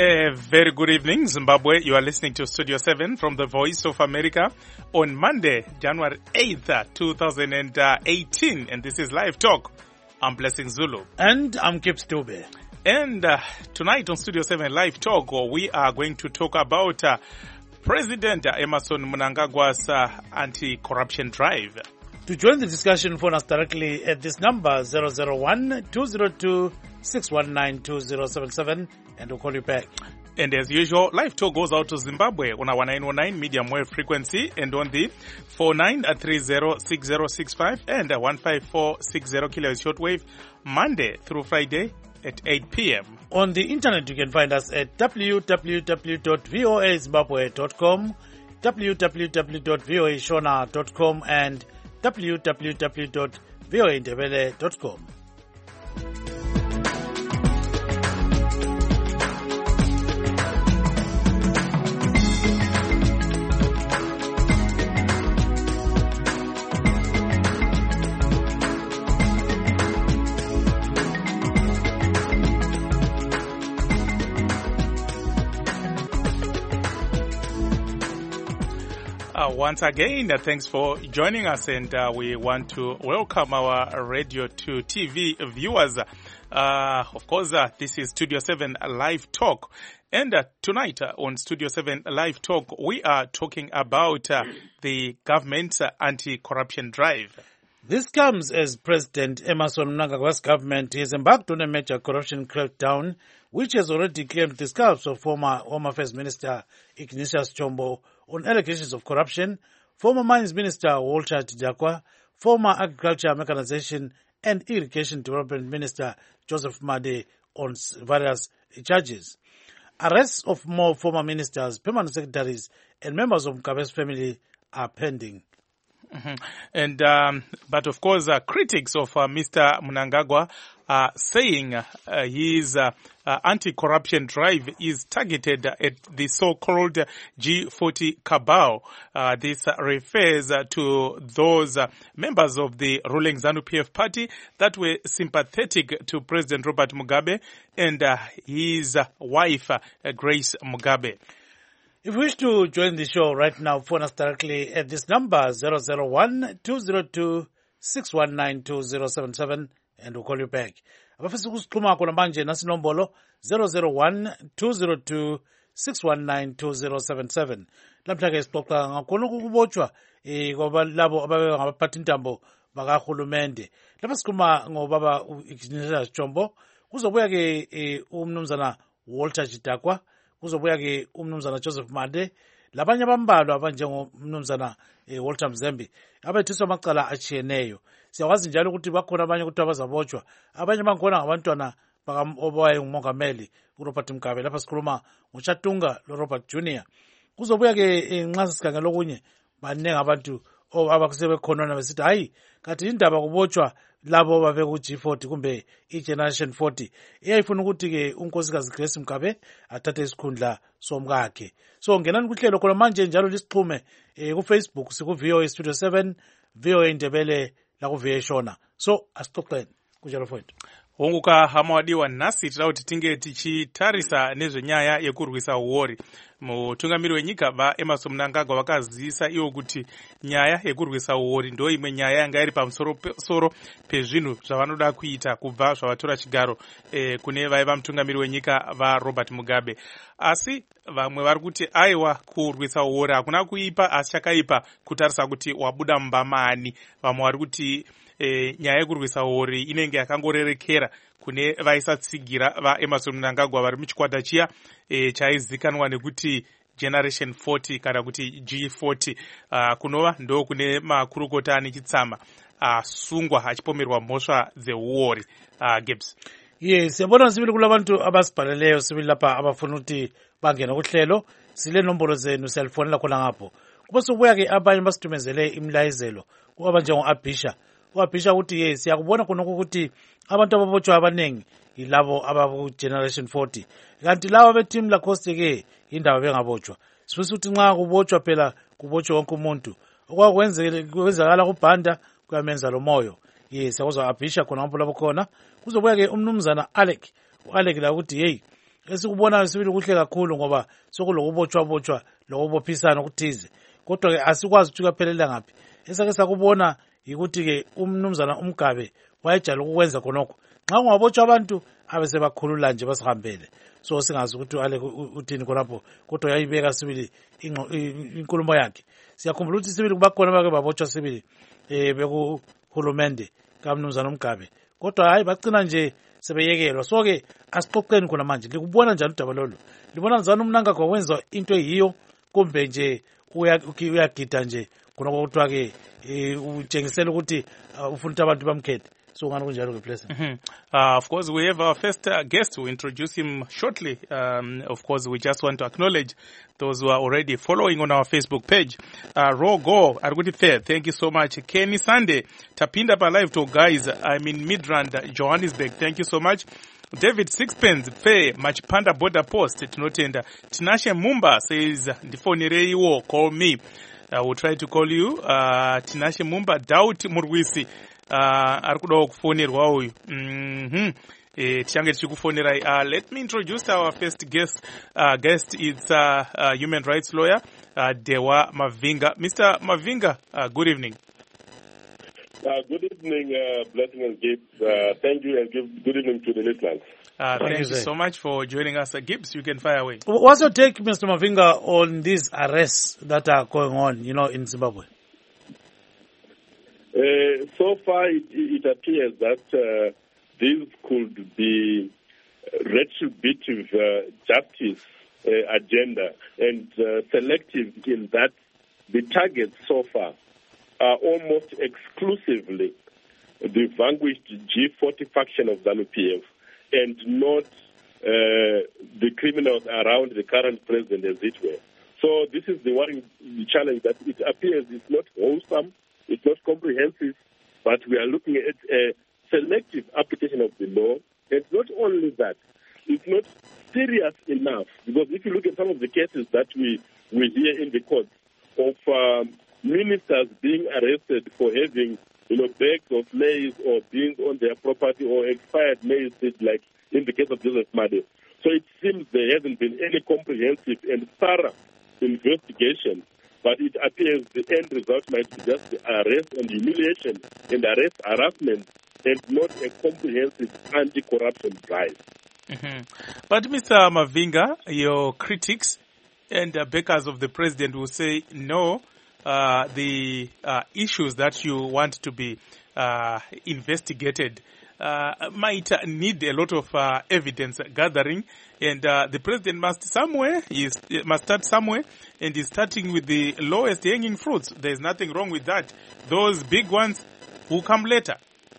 A very good evening, Zimbabwe. You are listening to Studio 7 from the Voice of America on Monday, January 8th, 2018. And this is Live Talk. I'm Blessing Zulu. And I'm Kip Stube. And tonight on Studio 7 Live Talk, we are going to talk about President Emmerson Mnangagwa's anti-corruption drive. To join the discussion, phone us directly at this number 001-202-619-2077 and we'll call you back. And as usual, Live Talk goes out to Zimbabwe on our 919 medium wave frequency and on the 49306065 and 15460 kilohertz shortwave Monday through Friday at 8 p.m. On the internet, you can find us at www.voazimbabwe.com, www.voashona.com and www.voaindebele.com. Once again, thanks for joining us, and we want to welcome our radio to TV viewers. Of course, this is Studio 7 Live Talk, and tonight on Studio 7 Live Talk, we are talking about the government's anti-corruption drive. This comes as President Emmerson Mnangagwa's government has embarked on a major corruption crackdown, which has already claimed the scalps of former Home Affairs Minister Ignatius Chombo on allegations of corruption, former Mines Minister Walter Tidakwa, former Agriculture, Mechanization and Irrigation Development Minister Joseph Made on various charges. Arrests of more former ministers, permanent secretaries and members of Mugabe's family are pending. Mm-hmm. And but of course, critics of Mr. Mnangagwa are saying his anti-corruption drive is targeted at the so-called G40 cabal. This refers to those members of the ruling ZANU-PF party that were sympathetic to President Robert Mugabe and his wife, Grace Mugabe. If you wish to join the show right now, phone us directly at this number 001-202-619-2077 and we'll call you back. Abafisa ukusikhuluma khona manje nasinombolo 001-202-619-2077. Lamhla ke sixoxa ngakhona ukubotshwa labo ababe ngabaphathi intambo bakahulumende. Lapha sikhuluma ngobaba Ignatius Chombo, kuzobuya ke umnumzana Walter Tidakwa, kuzobuya ke umnumzana Joseph Made, labanye abambalwa abanjengomnumzana Walter Mzembe abethiswa amacala atshiyeneyo. Siyakwazi njalo ukuthi bakhona abanye ukuthi abazabotshwa, abanye bakhona ngabantwana obaye ngumongameli uRobert Mugabe. Lapha sikhuluma ngoChatunga loRobert Jr. Kuzobuya ke nxa sikhangela okunye baningi abantu abasebekhonona besithi hayi kanti indaba kubotshwa labo babe ku G40 kumbe iGeneration 40 iyayifuna ukuthi ke unkosikazi Grace Mugabe athathe isikhundla somkakhe. So ngenani kuhlelo khona manje njalo lisixhume ku Facebook siku VOA Studio 7 VOA Indebele la ku VOA Shona. So asixoxeni kunjalo mfowethu. Honguka hamawadiwa nasi tira kuti tinge tichitarisa nezvenyaya yekurwisa uori. Mutungamiri wenyika vaEmmerson Mnangagwa vakazivisa iwo kuti nyaya yekurwisa uori ndo imwe nyaya yanga iri pamusoro pezvinhu zvavanoda kuita kubva zvavatora chigaro kune vaiva mutungamiri wenyika vaRobert Mugabe. Asi vamwe vari kuti aiwa kurwisa uori hakuna kuipa asi chakaipa kutarisa kuti wabuda mumbamani. Vamwe vari kuti nyaya yekurwisa uori inenge yakangorerekera kune vaisatsigira vaEmmerson Mnangagwa vari muchikwata chiya chaizikanwa nekuti Generation 40 kana kuti G40 kunova ndo kune makurukota nechitsama asungwa achipomerwa mhosva dzeuori. Gibbs. Yes, siyabona sibili kulabantu abasibhaleleyo sibili lapha abafuna ukuthi bangena kuhlelo. Sile nombolo zenu siyalifonela khona ngapho. Kuba sobuya ke abanye basitumezele imlayezelo kuba njengo-Abisha. U-Abisha uthi yes siyakubona khona ukuthi abantu ababotshwa abaningi yilabo abaku-Generation 40. Kanti laba beteam lacoste ke indaba bengabotshwa. Sifisa ukuthi nxa kubotshwa phela kubotshwa wonke umuntu. Okwenzakala kubhanda kuyamenza lo moyo. Yes, yakuzwa Abisha khona ngapho lapho khona. Kuzobuya ke umnumzana Alec. U-Alec la ukuthi hey esikubonayo sibili kuhle kakhulu ngoba sokulokubotshwa lokubophisana okuthize kodwa ke asikwazi ukuthi kuyaphelela ngaphi. Esake sakubona yikuthi-ke umnumzana uMgabe wayejala ukukwenza khonokho, nxa kungabotshwa abantu abesebakhulula nje basihambele. So singazi ukuthi uthini khonapho, kodwa yayibeka sibili inkulumo yakhe. Siyakhumbula ukuthi sibili kubakhona bake babotshwa sibili bekuhulumende kamnumzana uMgabe, kodwa hayi bacina nje sebeyekelwa. So-ke asixoxeni khona manje, likubona njani udaba lolu? Libona njani uMnangagwa wenza into eyiyo kumbe nje uyagida nje khonokho kuthiwa-ke utshengisela ukuthi ufuna ukuthi abantu bamkhethe? So ngani kunjalo ke Blessing? Of course, we have our first guest. We'll introduce him shortly. Of course, we just want to acknowledge those who are already following on our Facebook page. Rogo, Arguti Fair, thank you so much. Kenny Sunday, Tapinda pa live to guys. I'm in Midrand, Johannesburg. Thank you so much. David Sixpence, Fair, Machipanda Border Post, Tinotenda. Tinashe Mumba says, Ndifonirei wo, call me. I will try to call you. Tinashe Mumba, Doubt Murwisi. Arikuda kufonerwa uyu. Tichange tichikufonera. Let me introduce our first guest. Guest is human rights lawyer Dewa Mavinga. Mr. Mavinga, good evening. Good evening, Blessing and Gibbs. Thank you, and good evening to the listeners. Thank you so much for joining us. Gibbs, you can fire away. What's your take, Mr. Mavinga, on these arrests that are going on, in Zimbabwe? So far, it appears that this could be retributive justice agenda and selective in that the targets so far are almost exclusively the vanquished G40 faction of ZANU-PF and not the criminals around the current president, as it were. So this is the worrying challenge that it appears is not wholesome. It's not comprehensive, but we are looking at a selective application of the law. And not only that, it's not serious enough, because if you look at some of the cases that we hear in the courts of ministers being arrested for having, bags of maize or beans on their property or expired maize, like in the case of Joseph Made. So it seems there hasn't been any comprehensive and thorough investigation. But it appears the end result might be just arrest and humiliation and arrest harassment and not a comprehensive anti-corruption drive. But Mr. Mavinga, your critics and backers of the president will say, no, the issues that you want to be investigated might need a lot of evidence gathering, and the president must start somewhere, and is starting with the lowest hanging fruits. There is nothing wrong with that. Those big ones will come later.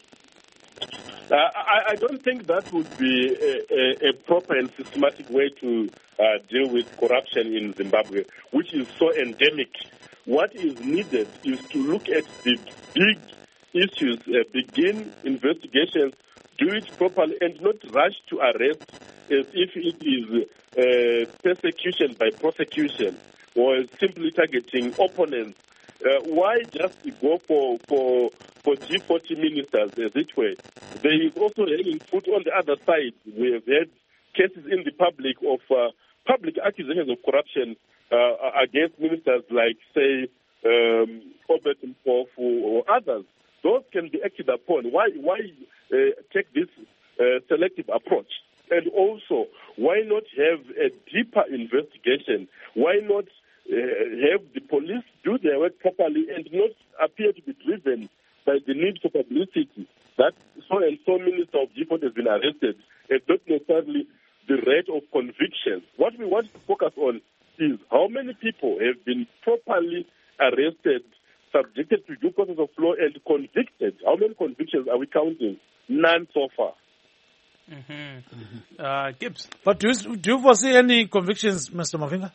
I don't think that would be a proper and systematic way to deal with corruption in Zimbabwe, which is so endemic. What is needed is to look at the big issues, begin investigations, do it properly, and not rush to arrest as if it is persecution by prosecution or simply targeting opponents. Why just go for G40 ministers, as it were? There is also hanging fruit on the other side. We have had cases in the public of public accusations of corruption against ministers like, say, Obert Mpofu or others. Those can be acted upon. Why take this selective approach? And also, why not have a deeper investigation? Why not have the police do their work properly and not appear to be driven by the need for publicity that so-and-so minister of G40 has been arrested, and not necessarily the rate of convictions. What we want to focus on is how many people have been properly arrested, subjected to due process of law, and convicted. How many convictions are we counting? None so far. Gibbs. But do you foresee any convictions, Mr. Mavinga?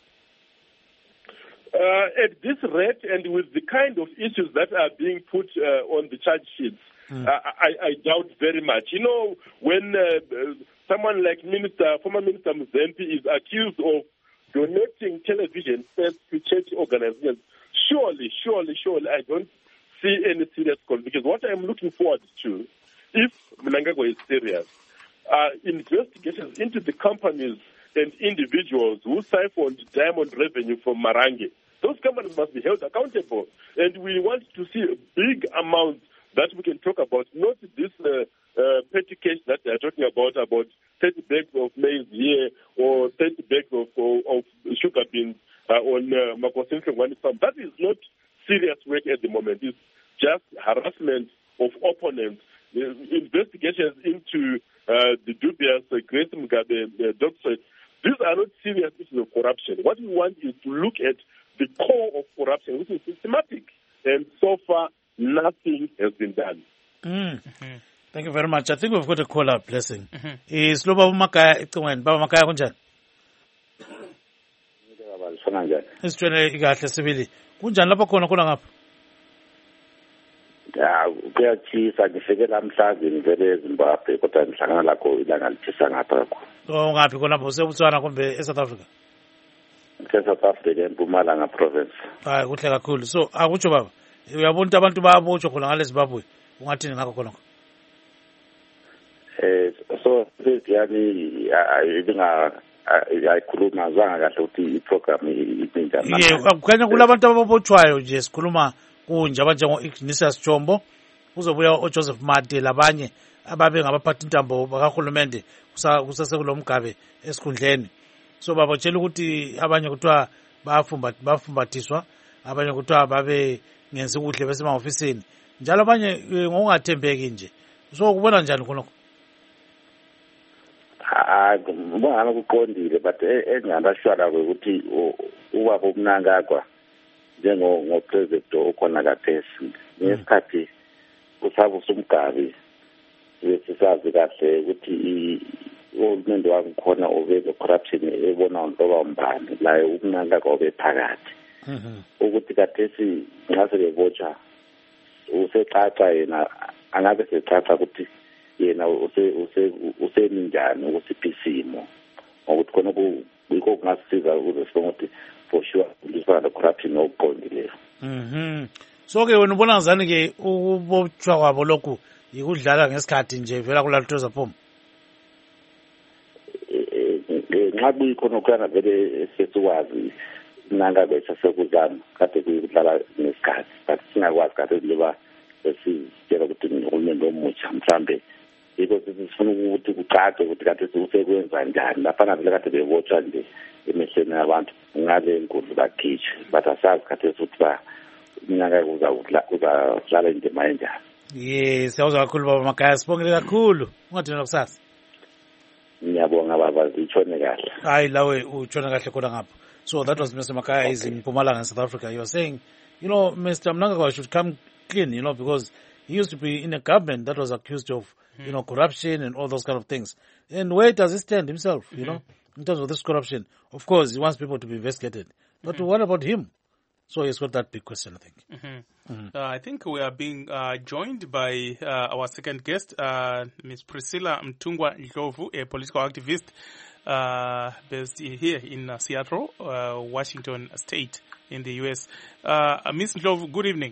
At this rate and with the kind of issues that are being put on the charge sheets, I doubt very much. When someone like former Minister Mzempi is accused of donating television sets to church organizations, surely, I don't see any serious convictions. What I'm looking forward to, if Mnangagwa is serious, investigations into the companies and individuals who siphoned diamond revenue from Marange. Those companies must be held accountable. And we want to see big amounts that we can talk about, not this petty cash that they're talking about 30 bags of maize here or 30 bags of sugar beans on Makosini farm. That is not serious work at the moment. It's just harassment of opponents. Investigations into the dubious Grace Mugabe doctorate. These are not serious issues of corruption. What we want is to look at the core of corruption, which is systematic. And so far, nothing has been done. Thank you very much. I think we've got a caller, Blessing. Is lo Baba Makaya icingweni? Baba Makaya kunjani? Isitshwele ikahle sibili. Kunjani lapho khona ngapha? Ya kuyatshisa ngifike namhlanje ngivele eZimbabwe kodwa ngihlangana lakho ilanga litshisa ngapha kakhulu. Ngaphi khona lapho useBotswana kumbe eSouth Africa? South Africa eMpumalanga province. Hayi kuhle kakhulu. So akutsho baba. Uyabona abantu bayabotshwa khona ngale Zimbabwe. Ungathini ngakho khona? So yani ayikhuluma zwanga kahle ukuthi iprogram ibinjani. Kukhanya kulabantu ababotshwayo nje sikhuluma kunje abanjengo Ignatius Chombo kuzobuya oJoseph Mate labanye ababe ngabaphathi intambo bakahulumende kusasekulo mgabe esikhundleni. So babotshela ukuthi abanye kuthiwa bafumbatiswa, abanye kuthiwa babe ngenzi kuhle besemahofisini, njalo abanye ngokungathembeki nje. So kubona njani khonokho? Ngibona kuqondile but engandashwala ukuthi ubaba uMnangagwa njengopresident okhona kaphesi ngesikhathi usabusa umgabi sisazi kahle ukuthi uhulumende wakhona ubeke corruption ebona ntoba umbani la uMnangagwa obephakathi ukuthi kathesi nxa sebebotsha usecaca yena angabe secaca ukuthi yena useminjani ukusiphi isimo ngokuthi khona kuyikho kungasiza ukuze sibone ukuthi for sure ulisana the corruption okuqondileyo. So ke wena ubona ngazani ke ukubotshwa kwabo lokhu ikudlala ngesikhathi nje vela kulaluthoza phuma? Nxa kuyikhona ukuyana vele sesikwazi Mnangagwa sekuzama kade kuyidlala ngesikhathi but singakwazi kade liba sesitshela ukuthi uhulumende omutsha mhlambe yiko sifuna ukuthi kucace ukuthi kade usekwenza njani lapha vele kade bebotshwa nje emehlweni abantu ngale inkundla bakhitshe but asazi kade futhi ba Mnangagwa uzadlala indima enjani. Yes, siyawuzwa kakhulu baba Makaya, sibongile kakhulu. Ungathini lokusasa? Ngiyabonga baba, zitshone kahle. Hayi lawe utshona kahle khona ngapha. So that was Mr. Makaya is in Mpumalanga, South Africa. You were saying, Mr. Mnangagwa should come clean, because he used to be in a government that was accused of, corruption and all those kind of things. And where does he stand himself, in terms of this corruption? Of course, he wants people to be investigated. But what about him? So he's got that big question, I think. I think we are being joined by our second guest, Ms. Priscilla Mtungwa Ndlovu, a political activist based here in Seattle, Washington State in the U.S. Ms. Ndlovu, good evening.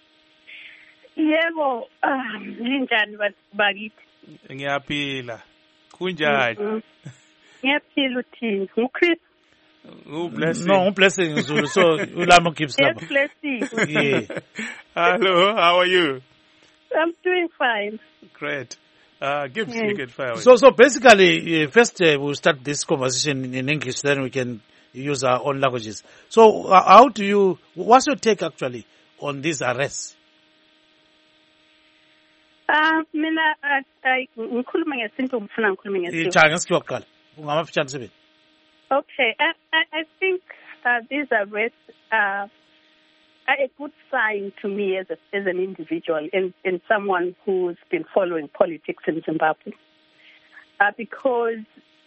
Yebo, ninjani bakithi? Ngiyaphila. Kunjani? Ngiyaphila uthini? Chris? Blessing. No, Blessing Zulu. So Ulama keeps Yes, Blessing. Yeah. Hello, how are you? I'm doing fine. Great. Gibbs, you can fire away. So basically, first we'll start this conversation in English, then we can use our own languages. So what's your take actually on these arrests? Mina ngikhuluma ngesintu ngifuna ngikhulume ngesintu. Okay, I think these arrests are a good sign to me as an individual and someone who's been following politics in Zimbabwe, because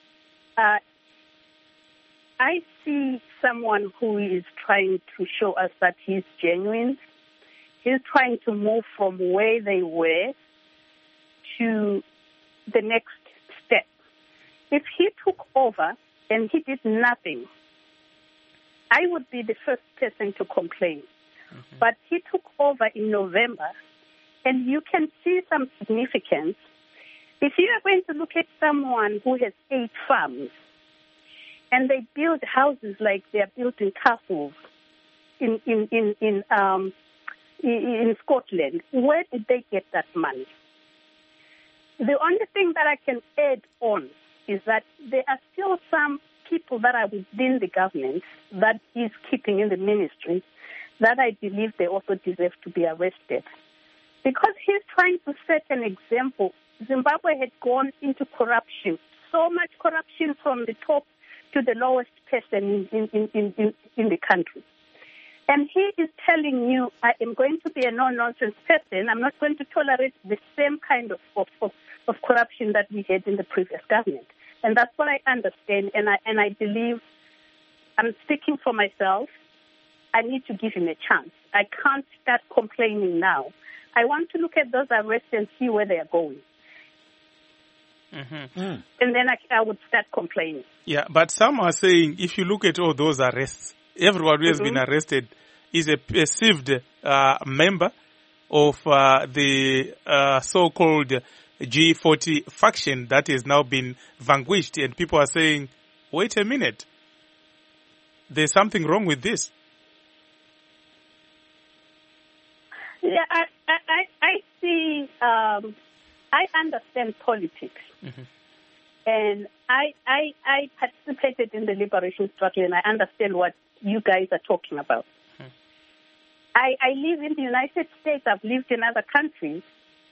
I see someone who is trying to show us that he's genuine. He's trying to move from where they were to the next step. If he took over and he did nothing, I would be the first person to complain. But he took over in November, and you can see some significance. If you are going to look at someone who has 8 farms, and they build houses like they are built in castles in Scotland. Where did they get that money? The only thing that I can add on is that there are still some people that are within the government that is keeping in the ministry that I believe they also deserve to be arrested. Because he's trying to set an example. Zimbabwe had gone into corruption, so much corruption from the top to the lowest person in the country. And he is telling you, I am going to be a no-nonsense person. I'm not going to tolerate the same kind of corruption that we had in the previous government. And that's what I understand. And I believe, I'm speaking for myself, I need to give him a chance. I can't start complaining now. I want to look at those arrests and see where they are going. And then I would start complaining. Yeah, but some are saying if you look at all those arrests, everyone who has been arrested is a perceived member of the so-called G40 faction that has now been vanquished. And people are saying, wait a minute, there's something wrong with this. Yeah, I see, I understand politics. And I participated in the liberation struggle, and I understand what you guys are talking about. I live in the United States. I've lived in other countries.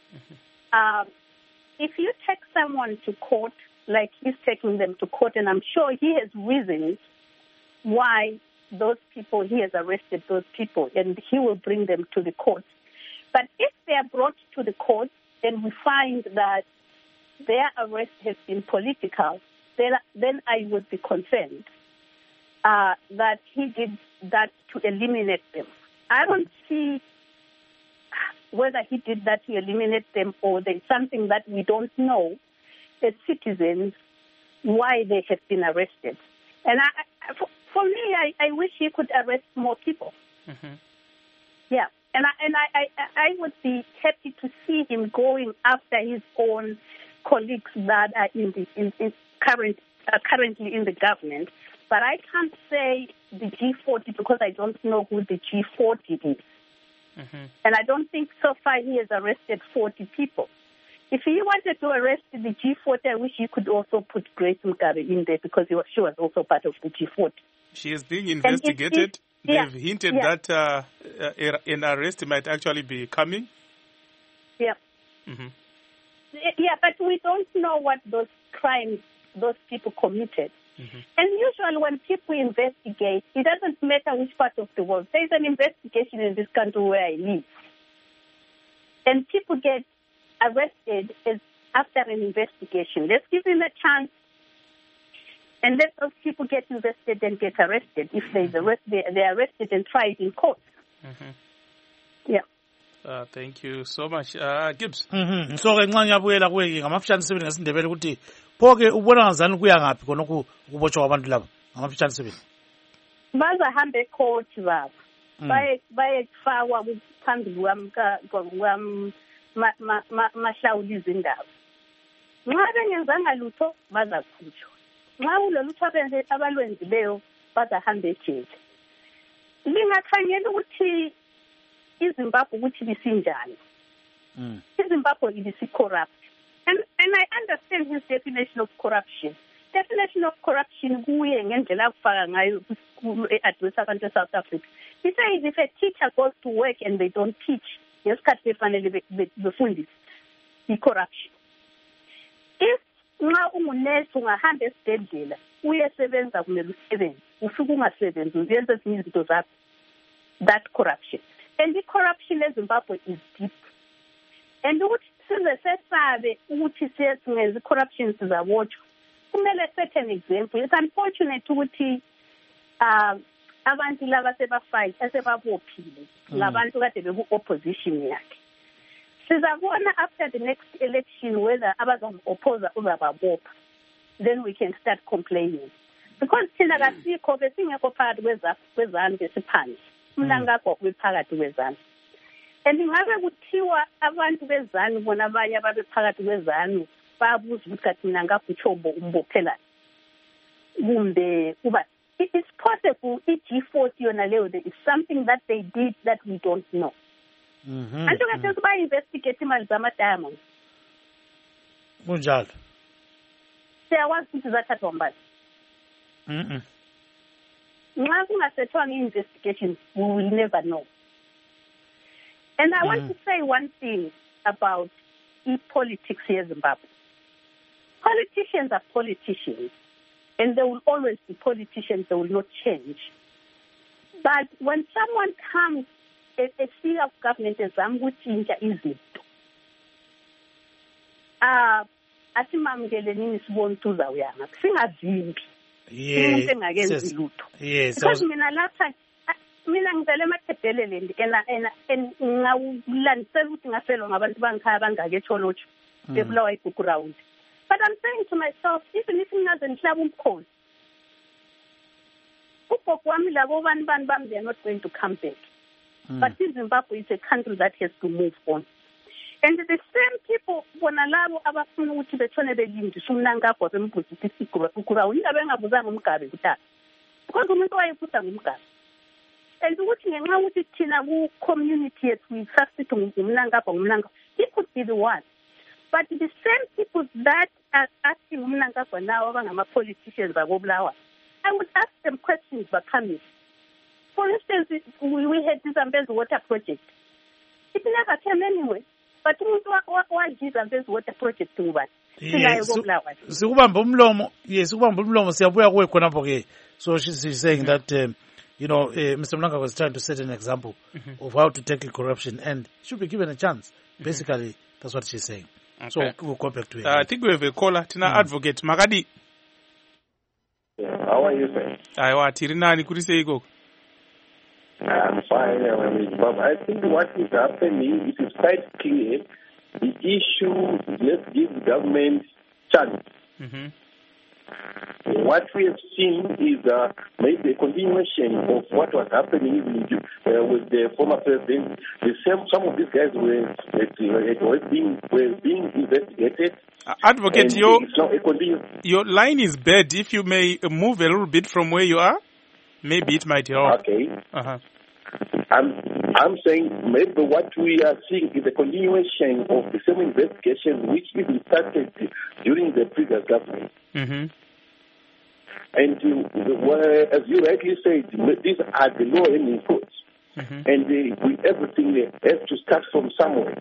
If you take someone to court, like he's taking them to court, and I'm sure he has reasons why those people, he has arrested those people, and he will bring them to the court. But if they are brought to the court and we find that their arrest has been political, then I would be concerned that he did that to eliminate them. I don't see whether he did that to eliminate them or there's something that we don't know as citizens why they have been arrested. And for me, I wish he could arrest more people. Yeah. And I would be happy to see him going after his own colleagues that are currently in the government. But I can't say the G40 because I don't know who the G40 is. And I don't think so far he has arrested 40 people. If he wanted to arrest the G40, I wish he could also put Grace Mugabe in there because she was also part of the G40. She is being investigated. They've hinted that an arrest might actually be coming. Yeah. Yeah, but we don't know what those crimes those people committed. And usually when people investigate, it doesn't matter which part of the world. There's an investigation in this country where I live. And people get arrested after an investigation. Let's give them a chance and let those people get invested and get arrested. If they're arrested and tried in court. Yeah. Thank you so much. Gibbs. So-ke nxa ngiyabuyela kuwe ngamafitshane 7 ngesindebele ukuthi pho-ke ubona ngazani kuya ngaphi khonokhu ukubotshwa kwabantu laba ngamafitshane 7 bazahambe ecourt baba bayekufakwa phambili mahlawula izindaba nxa bengenzanga lutho bazakhutshwa nxa kulolutho abalwenzileyo bazahambe ejele lingakhangela ukuthi iZimbabwe ukuthi lisinjani iZimbabwe ilisi-corrupt and I understand his definition of corruption. Definition of corruption kuye ngendlela akufaka ngayo e-address abantu e-South Africa. He says if a teacher goes to work and they don't teach, ngesikhathi befanele befundise, i-corruption. If nxa ungunesi ungahamba esibhedlela uyesebenza kumele usebenze ufike ungasebenzi uyenze ezinye izinto zakho, that corruption. And the corruption in Zimbabwe is deep. And ukuthi size sesabe ukuthi singenzi corruption sizabotshwa kumele set an example. It's unfortunate ukuthi abantu laba sebafight esebabophile ngabantu kade beku-opposition yakhe. Sizabona after the next election whether abazam-opposer uzababopha. Then we can start complaining. Because thina kasikho besingekho phakathi kwezanu besiphansi. Umlangakho ubephakathi kwezanu. And ingabe kuthiwa abantu bezanu bona abanye ababephakathi kwezanu babuza ukuthi kathi mina ngakuthombo umbophelani. kumbe kuba it's possible i-G40 yona leyo there is something that they did that we don't know. Anto kahle ba-investigate imali zama-diamonds. Kunjalo. Siyakwazi ukuthi zathathwa mbali. Nxa kungasethwanga i-investigations, we will never know. And I want to say one thing about politics here in Zimbabwe. Politicians are politicians, and there will always be politicians. They will not change. But when someone comes, a seat of government exam kutshintsha izinto. Asimamukele nini sibona uzawuyanga. Singavimbi. Yes. Yes. Because mina ngivele emathebheleleni ngawulandisela ukuthi ngafelwa ngabantu bangikhaya bangake etsholotsho bebulawa iBhuku Round. But I'm saying to myself, even if ngingaze ngihlaba umkhosi, ugogo wami labo bani bami, they are not going to come back. But in Zimbabwe, it's a country that has to move on. And the same people, bona labo abafuna ukuthi bethone belindisa umnankagwa bembuza ukuthi iBhuku Round ingabe engabuzanga umgabe kuthatha. Because umuntu wayefuta ngumgabe. And ukuthi ngenxa ukuthi thina ku-community yethu we-trust ngumnankagwa, it could be the one. But the same people that are asking umnankagwa now abangama-politicians bakobulawa, I would ask them questions becoming. For instance, we had this Zambezi water project. It never came anywhere. But umuntu waji Zambezi water project ngubani? Sikubamba umlomo, yes, sikubamba umlomo siyabuya kuwe khonapho ke. So she's saying that Mr. Mnangagwa was trying to set an example of how to tackle corruption and should be given a chance. Basically, that's what she's saying. Okay. So we'll go back to it. I think we have a caller. Tina Advocate Magadi. How are you, sir? Aiwa tirinani kuri seiko. I'm fine. I think what is happening is quite clear. The issue, let's give the government chance. What we have seen is maybe a continuation of what was happening with the former president. Some of these guys were being investigated. Advocate, your line is bad. If you may move a little bit from where you are, maybe it might help. Okay. I'm saying maybe what we are seeing is a continuation of the same investigation which even started during the previous government. And as you rightly said, these are the low-hanging fruits. And everything has to start from somewhere.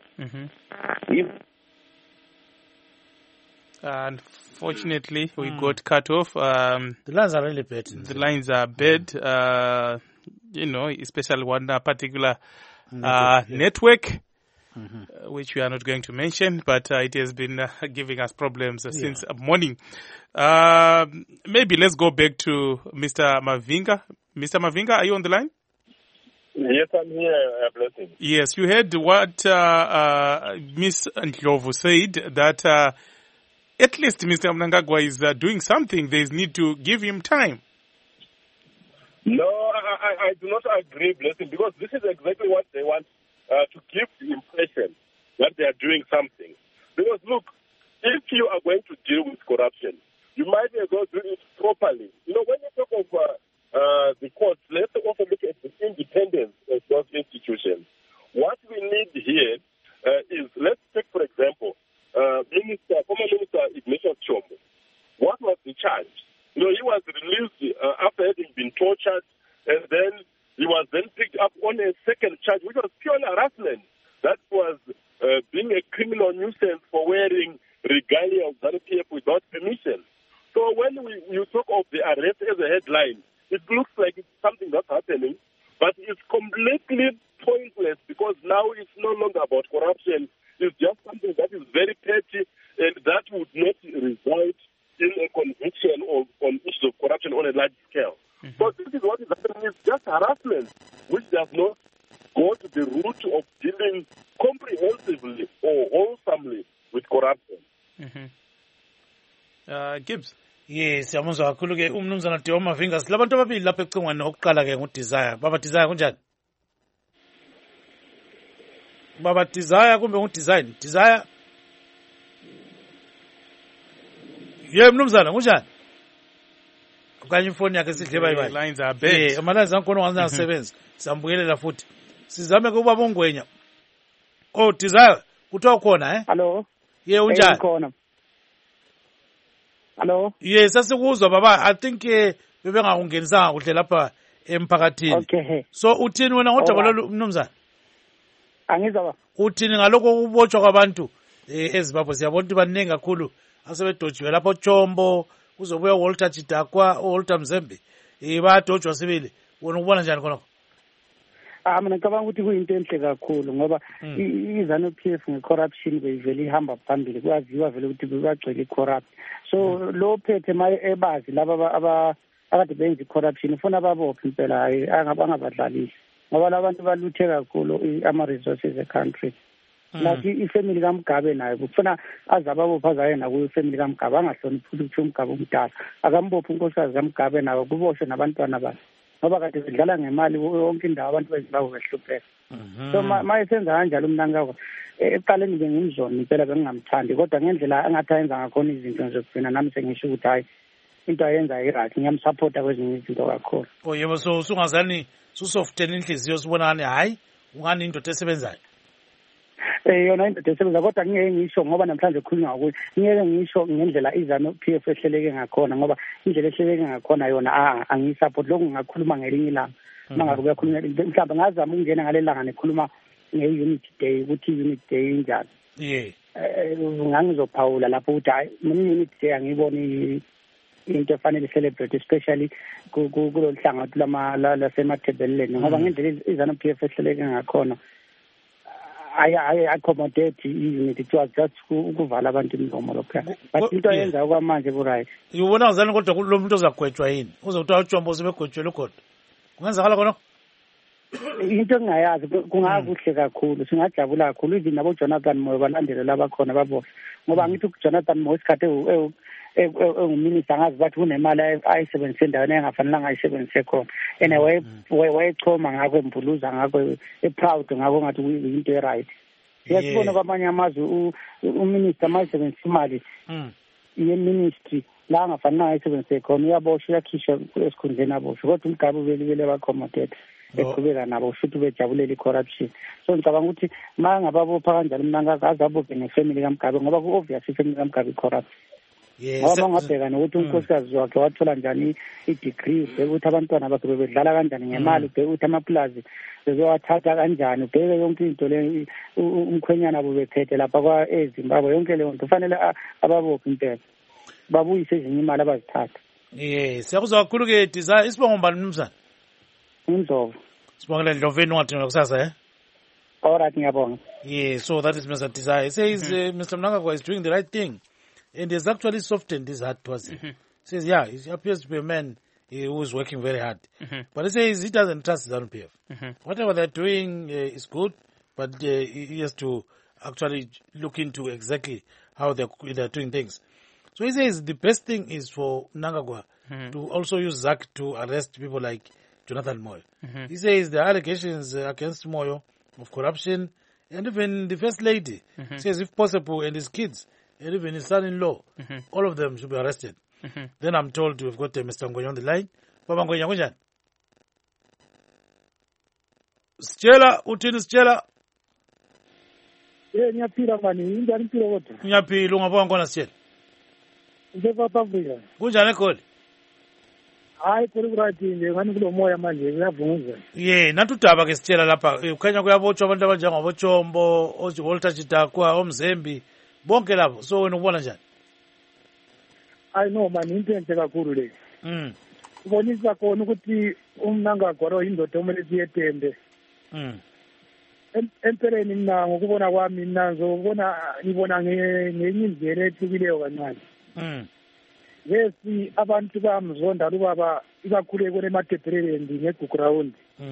Unfortunately, we got cut off. The lines are really bad. The lines are bad. Especially one particular network, which we are not going to mention, but it has been giving us problems since morning. Maybe let's go back to Mr. Mavinga. Mr. Mavinga, are you on the line? Yes, I'm here, Blessing. Yes, you heard what Ms. Ndlovu said, that at least Mr. Mnangagwa is doing something. There is need to give him time. No, I do not agree, Blessing, because this is exactly what they want, to give the impression that they are doing something. Because, look, if you are going to deal with corruption, you might as well do it properly. When you talk of the courts, let's also look at the independence of those institutions. What we need here is, let's take, for example, former Minister Ignatius Chombo. What was the charge? He was released after having been tortured, and then he was then picked up on a second charge, which was pure harassment. That was being a criminal nuisance for wearing regalia of ZANU-PF without permission. So when you talk of the arrest as a headline, it looks like it's something that's happening, but it's completely pointless because now it's no longer about corruption. It's just something that is very petty and that would not result in a conviction on issues of corruption on a large scale. So this is what is happening. It's just harassment, which does not go to the root of dealing comprehensively or wholesomely with corruption. Gibbs. Yes, siyamuzwa kakhulu ke umnumzana Theo Mavinga. Silabantu ababili lapha ecingweni okuqala ke nguDesire. Baba Desire kunjani? Baba Desire kumbe nguDesign? Desire. Mnumzana kunjani? okanye ifoni yakhe sidle bayibayi lines are bad. ama-lines angikhona ungasebenzi sambuyelela futhi sizame ke ubaba uNgwenya. Oh Desire kuthiwa ukhona Hello. unjani? Khona. Hello. Sasikuzwa baba. I think bebengakungenisanga kuhle lapha emphakathini. Okay. So uthini wena ngodaba lolu mnumzana? Angizwa ba. Uthini ngalokho ukubotshwa kwabantu eZimbabwe? Siyabona ukuthi baningi kakhulu asebedojiwe lapho Chombo, kuzobuya Walter Chidakwa, Walter Mzembe. Bayadojwa sibili. Wona ubona njani khonokho? Mina ngicabanga ukuthi kuyinto enhle kakhulu ngoba iZANU-PF nge-corruption beyivele ihamba phambili. Kuyaziwa vele ukuthi bagcwele i-corrupt. So lo phethe ebazi laba akade benza i-corruption ufuna babophe impela hayi angabadlalisi ngoba labantu baluthe kakhulu ama-resources e-country. Nathi ifamily kaMgabe nayo kufuna azababopha zayena kuyo ifamily kaMgabe angahloniphi ukuthi uMgabe umdala akambophe unkosikazi kaMgabe nawo kuboshwe nabantwana bakhe ngoba kade bedlala ngemali yonke indawo abantu beZimbabwe behlupheka. So mayesenza kanjalo umnankako eqaleni bengimzona impela bengingamthandi kodwa ngendlela angathi ayenza ngakhona izinto zokugcina nami sengisho ukuthi hayi into ayenza i-right ngiyamsupporta kwezinye izinto kakhulu. Yebo, so usungazani susofteni inhliziyo sibonani hayi ungani indoda esebenzayo? Yona indoda esebenza kodwa ngeke ngisho ngoba namhlanje khulunywa ngakuyo ngeke ngisho ngendlela iZANU-PF ehleleke ngakhona ngoba indlela ehleleke ngakhona yona angiyisupport lokho ngingakhuluma ngelinye ilanga mangabe kuyakhulunywa mhlawumbe ngazama ukungena ngalelanga nekhuluma nge-unity day ukuthi i-unity day injani. Ngangizophawula lapho ukuthi hayi mina i-unity day angiyiboni into efanele celebrate especially kulolu hlangathu lasemathebeleni ngoba ngendlela iZANU-PF ehleleke ngakhona I accommodate i-unity. It was just ukuvala abantu imilomo lokho. But into yenza okwamanje ku-right. Ubona ngazani kodwa lo muntu ozagwetshwa yini? Uzokuthiwa uJombo sebegwetshwele khona. Kungenzakala khona? Into engingayazi kungakuhle kakhulu. Singajabula kakhulu even nabo Jonathan Moyo balandele labakhona baboshe. Ngoba angithi uJonathan Moyo isikhathi enguminister angazi bathi kunemali ayisebenzise endaweni engafanelanga ayisebenzise khona. Wayechoma ngakho embuluza ngakho eproud ngakho ngathi kuyinto e-right. Siyasibona kwamanye amazwe uminister mayisebenzisa imali ye-ministry la angafanelanga ayisebenzise khona uyaboshwa uyakhishwa esikhundleni aboshwe kodwa umgabe ubelibele ba-accommodate eqhubeka nabo futhi bejabulela i-corruption. So ngicabanga ukuthi ma ngababopha kanjalo mnankako azabophe nefamily kaMgabe ngoba ku-obvious ifamily kaMgabe i-corrupt. Ngoba ungabheka nokuthi unkosikazi wakhe wathola njani i-degree, ubheke ukuthi abantwana bakhe bebedlala kanjani ngemali, ubheke ukuthi amapulazi bezowathatha kanjani, ubheke yonke into le umkhwenyana bebephethe lapha eZimbabwe yonke leyo nto kufanele ababophe impela babuyise ezinye imali abazithatha. Siyakuzwa kakhulu-ke Desire. Isibongo mbani mnumzana? Indlovu. Sibongela Ndloveni ungathina kusasa Alright, ngiyabonga. So that is Mr. Desire. He says Mr. Mnangagwa is doing the right thing. And he's actually softened his heart towards him. He says, he appears to be a man who is working very hard. But he says he doesn't trust ZANU-PF. Whatever they're doing is good, but he has to actually look into exactly how they're doing things. So he says the best thing is for Mnangagwa to also use ZAC to arrest people like Jonathan Moyo. He says the allegations against Moyo of corruption, and even the First Lady says if possible, and his kids, and even his son-in-law, all of them should be arrested. Then I'm told we've got Mr. Ngwenya on the line. Baba Ngwenya, kunjani? Sitshela, uthini sitshela? Ngiyaphila mani, injani impilo kodwa? Ngiyaphila, ungabona ngona sitshela. South Africa. Kunjani eGoli? Hayi kuright nje ngani kulo moya manje uyavunza. Nathi udaba ke sitshela lapha ukhanya kuyabotshwa abantu abanjengabo Chombo, Walter Chidakwa, oMzembi, bonke labo. So wena ubona njani? Hayi no mani into enhle kakhulu le. Ubonisa khona ukuthi uMnangagwa indoda omele siyetende. Empeleni mina ngokubona kwami mina ngibona ngenye indlela ethukileyo kancane. Yesi abantu bamzonda ubaba ikakhulu kule mathebeleni ngeground.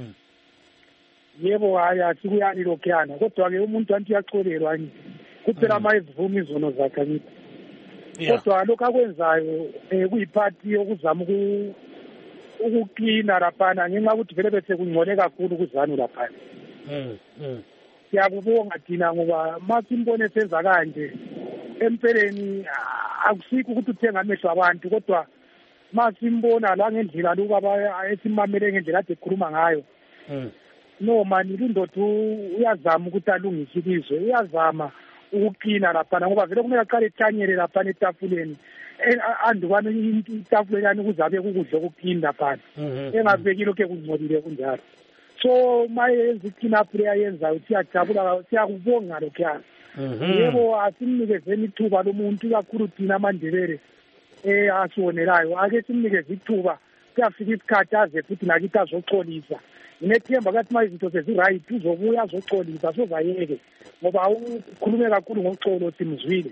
Yebo haya sikuyani lokhuyana kodwa ke umuntu anti uyacholelwa nje kuphela mayivuma izono zakhe ngithi. Kodwa lokho akwenzayo kuyiphathi yokuzama ukuklina laphana ngenxa ukuthi vele bese kungcole kakhulu kuzanu laphana. Siyakubonga thina ngoba masimbone senza kanje empeleni akusikho ukuthi uthenga amehlo abantu kodwa masimbona la ngendlela lokubaba esimamele ngendlela ade ekhuluma ngayo no mani lindoda uyazama ukuthi alungise ilizwe, uyazama ukuqina laphana ngoba vele kumele aqale ethanyele laphana etafuleni andubana itafuleni ukuze abe kukudla okuqina laphana engabeki lokhu kungcolile kunjalo. So mayenza i-clean up le ayenzayo siyajabula, siyakubonga lokhuyana. Yebo asimnikezeni ithuba lomuntu kakhulu thina amaNdebele asibonelayo, ake simnikeze ithuba kuyafika isikhathi aze futhi nakithi azoxolisa. Nginethemba kathi ma izinto seziright uzobuya azoxolisa, sozayeke ngoba ukhulume kakhulu ngoxolo simzwile.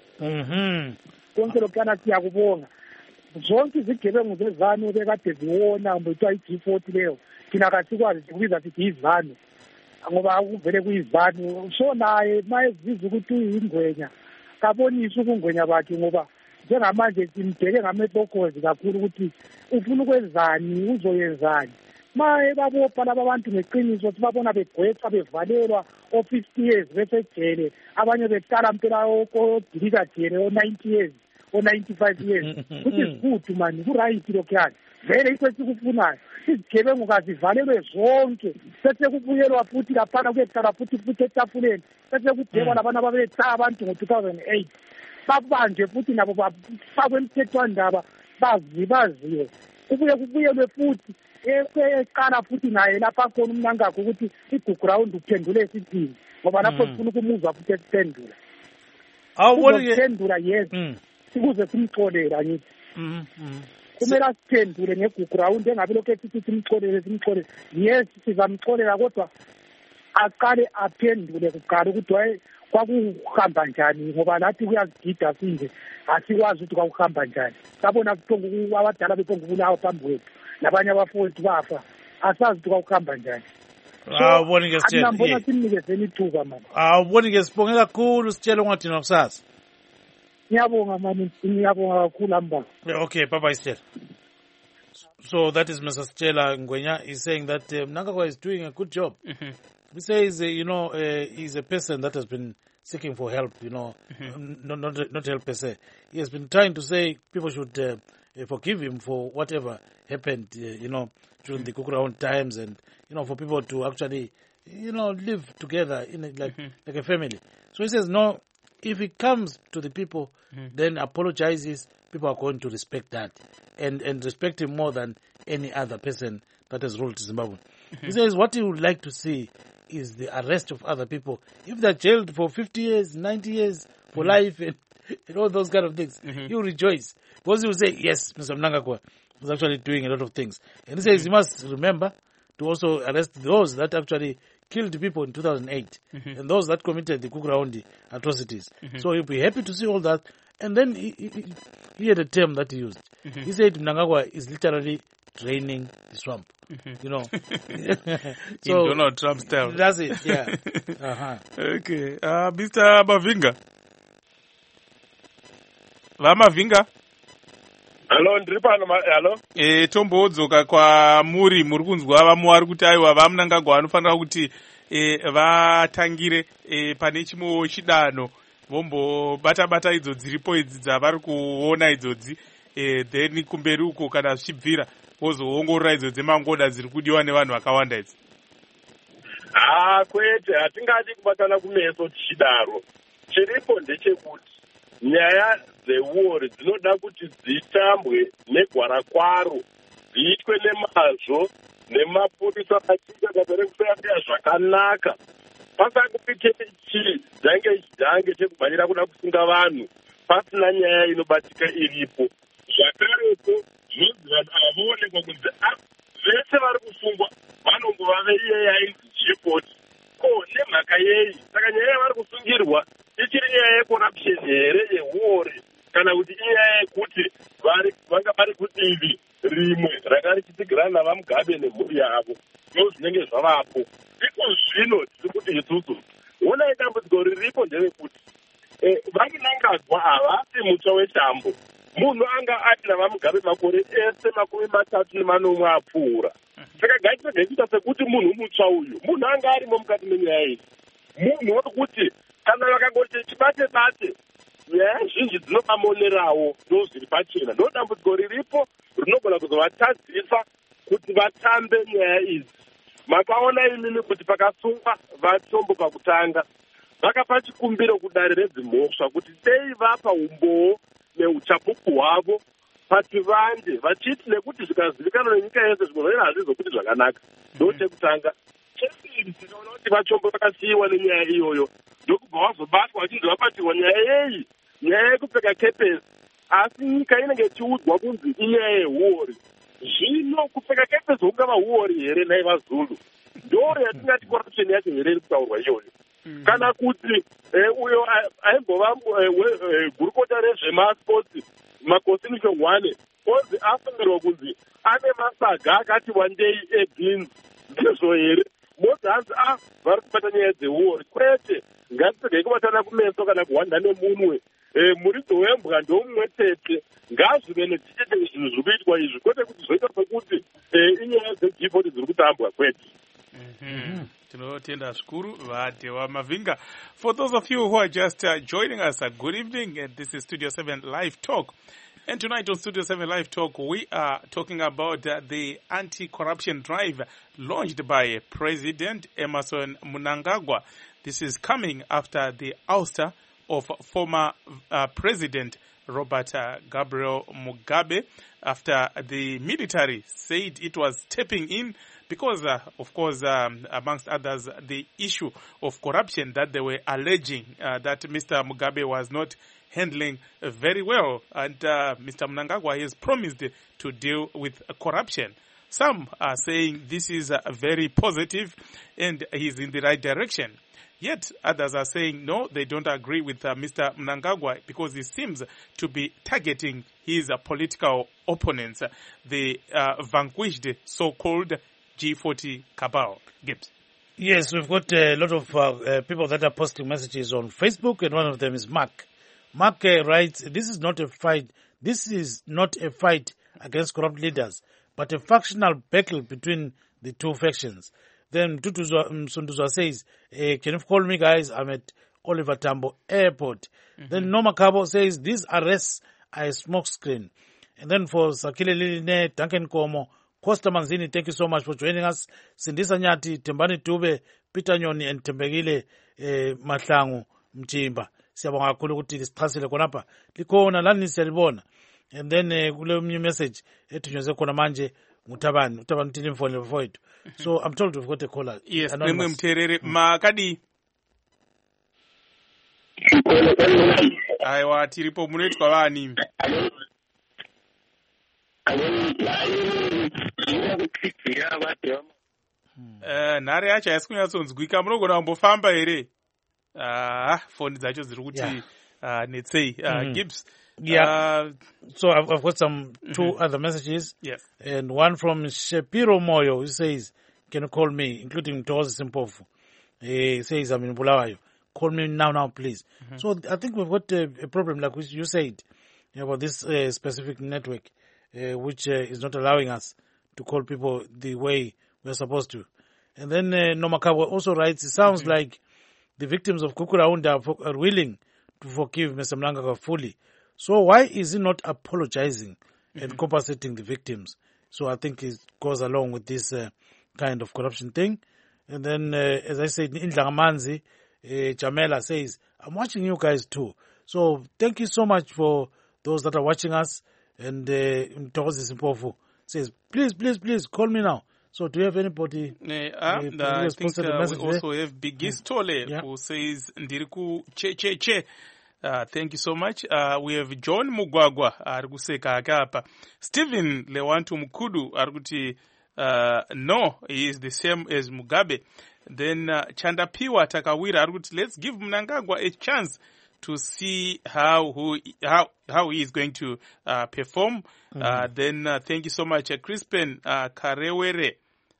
Konke lokhuyana siyakubonga. Zonke izigebengu zezanu bekade ziwona mbethiwa i-G40 leyo thina kasikwazi sikubiza sithi izanu ngoba kuvele kuyizanu. So naye mayeziza ukuthi uyingwenya kabonisa ubungwenya bakhe ngoba njengamanje simdeke ngamehlokozi kakhulu ukuthi ufuna ukwenzani, uzoyenzani. Maye babopha laba bantu ngeqiniso sibabona begwetha bevalelwa o-50 years besejele, abanye behlala mpela odilika jele o-90 years o-95 years. Which is good mani, ku-right lokhuyana. Vele into esikufunayo izigebengu kazivalelwe zonke bese kubuyelwa futhi laphana kuyehlala futhi etafuleni bese kubhekwa labana babetha abantu ngo-2008 babanje futhi nabo bafakwe emthethwandaba baziwe kubuyelwe futhi eqala futhi naye lapha khona umnankakho ukuthi igugu round uphendule esithini ngoba lapho sifuna ukumuzwa futhi esiphendula awubona yes sikuze simxolela ngithi kumele asiphendule ngegugu round engabe lokhu esithi simxolele yes sizamxolela kodwa aqale aphendule kuqala ukuthi kwakuhamba njani ngoba lathi kuyazigida sinje asikwazi ukuthi kwakuhamba njani. Sabona kuphonga abadala bephonga ukulawa phambi kwethu nabanye abafowethu bafa asazi ukuthi kwakuhamba njani. Awuboni ke Sitshele. Ngibona simnikezeni ithuba mama. Awuboni ke sibonge kakhulu Sitshele ongathi nokusasa. Ngiyabonga mani, ngiyabonga kakhulu amba. Okay, bye Sitshele. So that is Mr. Sitshele Ngwenya is saying that Mnangagwa is doing a good job. He says, he's a person that has been seeking for help, not help per se. He has been trying to say people should forgive him for whatever happened, during the Cook Round times, and, for people to actually, live together like a family. So he says, no, if it comes to the people, then apologizes, people are going to respect that and respect him more than any other person that has ruled Zimbabwe. He says what he would like to see is the arrest of other people. If they're jailed for 50 years, 90 years, for life, and all those kind of things, you rejoice. Because he will say, yes, Mr. Mnangagwa was actually doing a lot of things. And he says you must remember to also arrest those that actually killed people in 2008 and those that committed the Kukuraundi atrocities. So he'll be happy to see all that. And then he had a term that he used. He said Mnangagwa is literally draining the swamp. So, in Donald Trump style. That's it, yeah. Okay. Mr. Mavinga. Mavinga? Hello, ndripano, hello? Tombodzoka kwa muri kunzwa vamwe vari kuti aiwa vaMnangagwa vanofanira kuti vatangire pane chimwe chidanho vombobata idzo dziripo idzi dzavari kuona idzodzi then kumberi uko kana zvichibvira vozoongorora idzo dzemangoda dziri kudiwa nevanhu vakawanda idzi. Kwete, hatingadi kubatana kumeso tichidaro. Chiripo ndechekuti nyaya dzewori dzinoda kuti dzitambwe negwara kwaro, dziitwe nemazvo nemapurisa achinga kapere kusayambira zvakanaka. Pasakupite chidange chekubhanira kuda kusunga vanhu pasina nyaya inobatika iripo. Zvakarepo zvinonzi avoonekwa kunzi vese vari kusungwa vanongova veiyeya inzi G40 nemhaka yei. Saka nyaya yavari kusungirwa ichiri nyaya yecorruption here yehuori kana kuti inyaya yekuti vanga vari kudivi rimwe ranga richitigirana navaMugabe nemhuri yavo. Ndo zvinenge zvavapo. Iko zvino tiri kuti isusu onai dambudziko riripo nderekuti vaMnangagwa havasi mutsva wetambo. Munhu anga aina vaMugabe makore ese 34 apfuura. Saka gaitogekuita sekuti munhu mutsva uyu munhu anga arimo mukati menyaya iyi. Munhu wekuti kana vakangoti chibate nyaya zhinji dzinobamonerawo ndo zviri pachena. Ndo dambudziko riripo rinogona kuzovatadzisa kuti vatambe nyaya idzi. Makaona imini kuti pakasungwa vatombo pakutanga vakapa chikumbiro kudare redzimhosva kuti dei vapa umboo neuchapupu hwavo pachivande vachiti nekuti zvikazivikanwa nenyika yese zvimwe hazvizokuti zvakanaka. Ndo chekutanga. Chechipiri tinoona kuti vachombo vakasiyiwa nenyaya iyoyo ndokubva vazobatwa vachinzi vabatirwa nyaya yeyi, nyaya yekupfeka kepesi, asi nyika inenge ichiudzwa kunzi inyaya yehuori. Zvino kupfeka kepesi kungava huori here nai vaZulu? Ndo yatingati corruption yacho here iri kutaurwa iyoyo. Kana kuti uyo aimbova gurukota rezvemasports Makosini Chongwane onzi afundirwa kunzi ane masaga akati wandei ebeans. Ndizvo here? Mozanzi vari kubata nyaya dzehuori. Kwete, ngatisegei kubatana kumeso kana kuhwanda nemunwe. Muridzo wembwa ndomumwe chete. Ngazvive nechichete zvinhu zviri kuitwa izvi, kwete kuti zvoita sekuti inyaya dzejipoti dziri kutambwa kwete. Tinotenda zvikuru vaDhewa Mavhinga. For those of you who are just joining us, good evening. This is Studio 7 Live Talk. And tonight on Studio 7 Live Talk, we are talking about the anti-corruption drive launched by President Emmerson Mnangagwa. This is coming after the ouster of former President Robert Gabriel Mugabe, after the military said it was stepping in because, of course, amongst others, the issue of corruption that they were alleging that Mr. Mugabe was not handling very well. And Mr. Mnangagwa has promised to deal with corruption. Some are saying this is very positive and he's in the right direction. Yet others are saying no, they don't agree with Mr. Mnangagwa because he seems to be targeting his political opponents, the vanquished so-called G40 cabal. Gibbs. Yes, we've got a lot of people that are posting messages on Facebook, and one of them is Mark. Mark writes, this is not a fight. This is not a fight against corrupt leaders, but a factional battle between the two factions. Then Tutu Sunduzwa says, can you call me, guys? I'm at Oliver Tambo Airport. Then Noma Kabo says, these arrests are a smokescreen. And then for Sakile Liline, Duncan Komo, Costa Manzini, thank you so much for joining us. Sindisa Nyati, Tembani Tube, Peter Nyoni, and Tembegile Matlangu Mchimba. Siyabonga kakhulu ukuthi sichasile khonapha likhona lani siyalibona. And then kule new message ethunyezwe khona manje nguThabani uthile mfoni before. So I'm told we've got a caller. Yes, nemwe mtherere makadi. Aiwa tiripo munoitwa vani? Nhare yacho haisi kunyatsonzwika, munogona kumbofamba here? Phone dzacho dziri kuti netsei. Gibbs. Yeah. So I've got some two other messages. Yes. And one from Shapiro Moyo, who says, can you call me, including Mtozi Simpofu. He says, I'm in Bulawayo. Call me now, please. So I think we've got a problem, like you said, about this specific network, which is not allowing us to call people the way we're supposed to. And then Nomakawa also writes, it sounds like the victims of Kukuraunda are willing to forgive Mr. Mnangagwa fully. So why is he not apologizing and compensating the victims? So I think it goes along with this kind of corruption thing. And then, as I said, Indlangamanzi, Jamela says, I'm watching you guys too. So thank you so much for those that are watching us. And Mtozi Simpofu says, please, call me now. So do you have anybody? I think we also have Bigis Tole who says, Ndiriku che. Thank you so much. We have John Mugwagwa arikuseka akapa. Stephen Lewantu Mkudu arikuti no, he is the same as Mugabe. Then Chandapiwa Takawira arikuti let's give Mnangagwa a chance to see how he is going to perform. Then thank you so much, Crispin Kawarewere.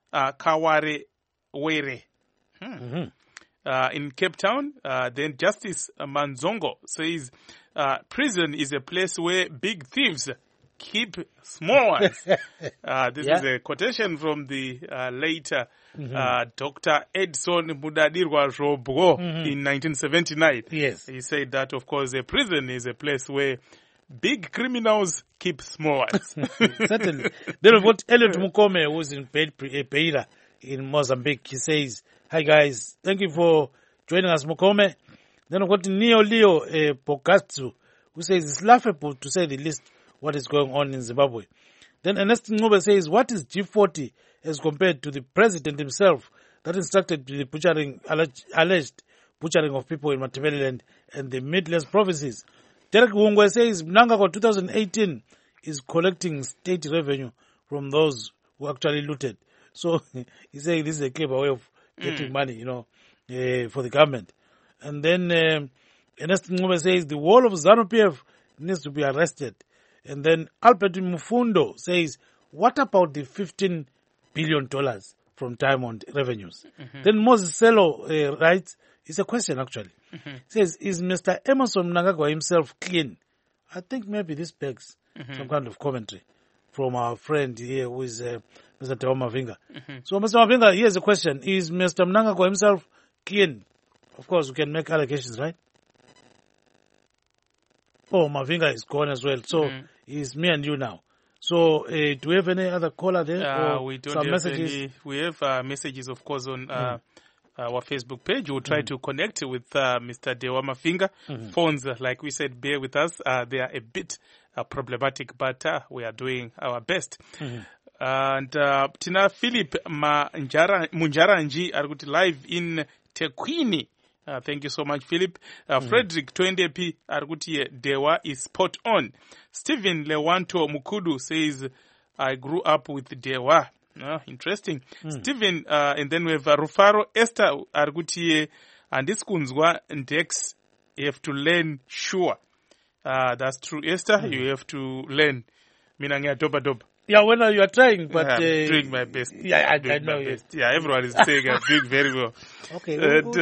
In Cape Town, then Justice Manzongo says, prison is a place where big thieves keep small ones. This is a quotation from the late Dr. Edson Mudadirwa Robgo in 1979. Yes. He said that, of course, a prison is a place where big criminals keep small ones. Certainly. Then we've got Elliot Mukome, who's in Beira in Mozambique. He says, "Hi guys, thank you for joining us, Mukome." Then we've got Neo Leo Bogatsu, who says it's laughable to say the least what is going on in Zimbabwe. Then Ernest Ngube says, what is G40 as compared to the president himself that instructed the butchering, alleged butchering of people in Matabeleland and the Midlands provinces? Derek Wungwe says Mnangagwa 2018 is collecting state revenue from those who actually looted. So he's saying this is a clever way of getting money, for the government. And then Ernest Ngube says the wall of ZANU-PF needs to be arrested. And then Albert Mufundo says, what about the $15 billion from Diamond revenues? Then Moses Selo writes, it's a question actually. Says, is Mr. Emerson Mnangagwa himself clean? I think maybe this begs some kind of commentary from our friend here who is Mr. Teo Mavinga. So Mr. Mavinga, here's a question. Is Mr. Mnangagwa himself clean? Of course, we can make allegations, right? Oh, Mavinga is gone as well. So it's me and you now. So do we have any other caller there? We don't some have messages? any. We have messages, of course, on our Facebook page. We'll try to connect with Mr. Dewa Mavinga. Phones, like we said, bear with us. They are a bit problematic, but we are doing our best. And Tina Philip Munjaranji are live in Tekwini. Thank you so much, Philip. Frederick Twendepi Arguti Dewa is spot on. Stephen Lewanto Mukudu says, I grew up with Dewa. Interesting. Stephen, and then we have Rufaro Esther Arguti and this Kunzwa Ndex. You have to learn, sure. That's true, Esther. You have to learn. Minangia doba doba. Yeah, well, you are trying, but... I'm doing my best. Yeah, I know. Best. Yeah, everyone is saying I'm doing very well. Okay,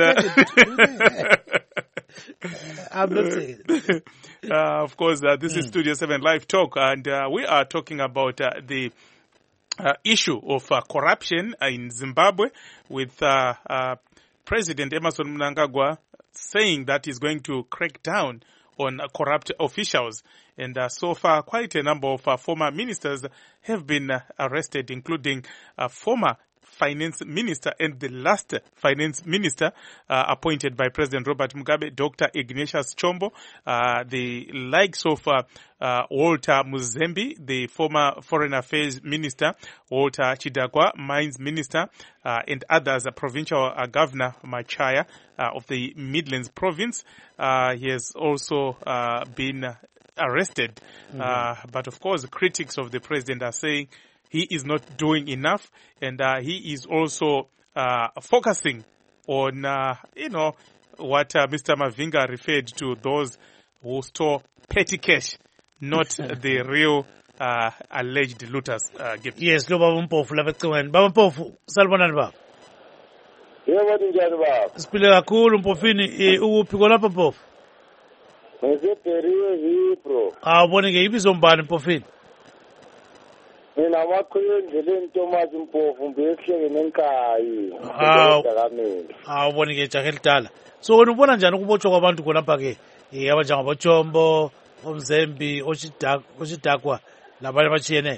I'm not saying it. Of course, this is Studio 7 Live Talk, and we are talking about the issue of corruption in Zimbabwe with President Emerson Mnangagwa saying that he's going to crack down on corrupt officials. And so far, quite a number of former ministers have been arrested, including former finance minister and the last finance minister appointed by President Robert Mugabe, Dr. Ignatius Chombo, the likes of Walter Muzembi, the former foreign affairs minister, Walter Chidagwa, mines minister, and others, provincial governor Machaya of the Midlands province. He has also been arrested. But of course, critics of the president are saying he is not doing enough, and he is also focusing on, what Mr. Mavinga referred to, those who store petty cash, not the real alleged looters. Yes, lo Baba Mpofu lapha eCingweni. Baba Mpofu, salibonani baba? Yebo njani baba? Siphile kakhulu Mpofini, uphi khonapha Mpofu? Ngisebheriwe Hipro. Awubone ke ibizo mbani Mpofini? Mina amakhulu endleleni Thomas Mpofu ngiyehleke nenkayi. Awubone ke jaha elidala. So wena ubona njani ukubotshwa kwabantu khonapha ke? Abanjengabachombo, omzembi, oshidakwa labanye abatshiyeneyo.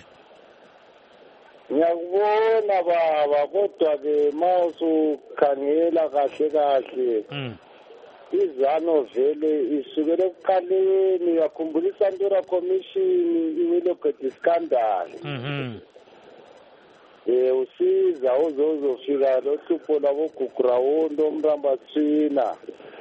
Ngiyakubona baba, kodwa ke mawusukhangela kahle izano vele isukele ekuqaleni yakhumbula iSantora Commission iwilogate scandal. Usiza uzofika lo hlupho labo Gugrawondo Mramba Tsina.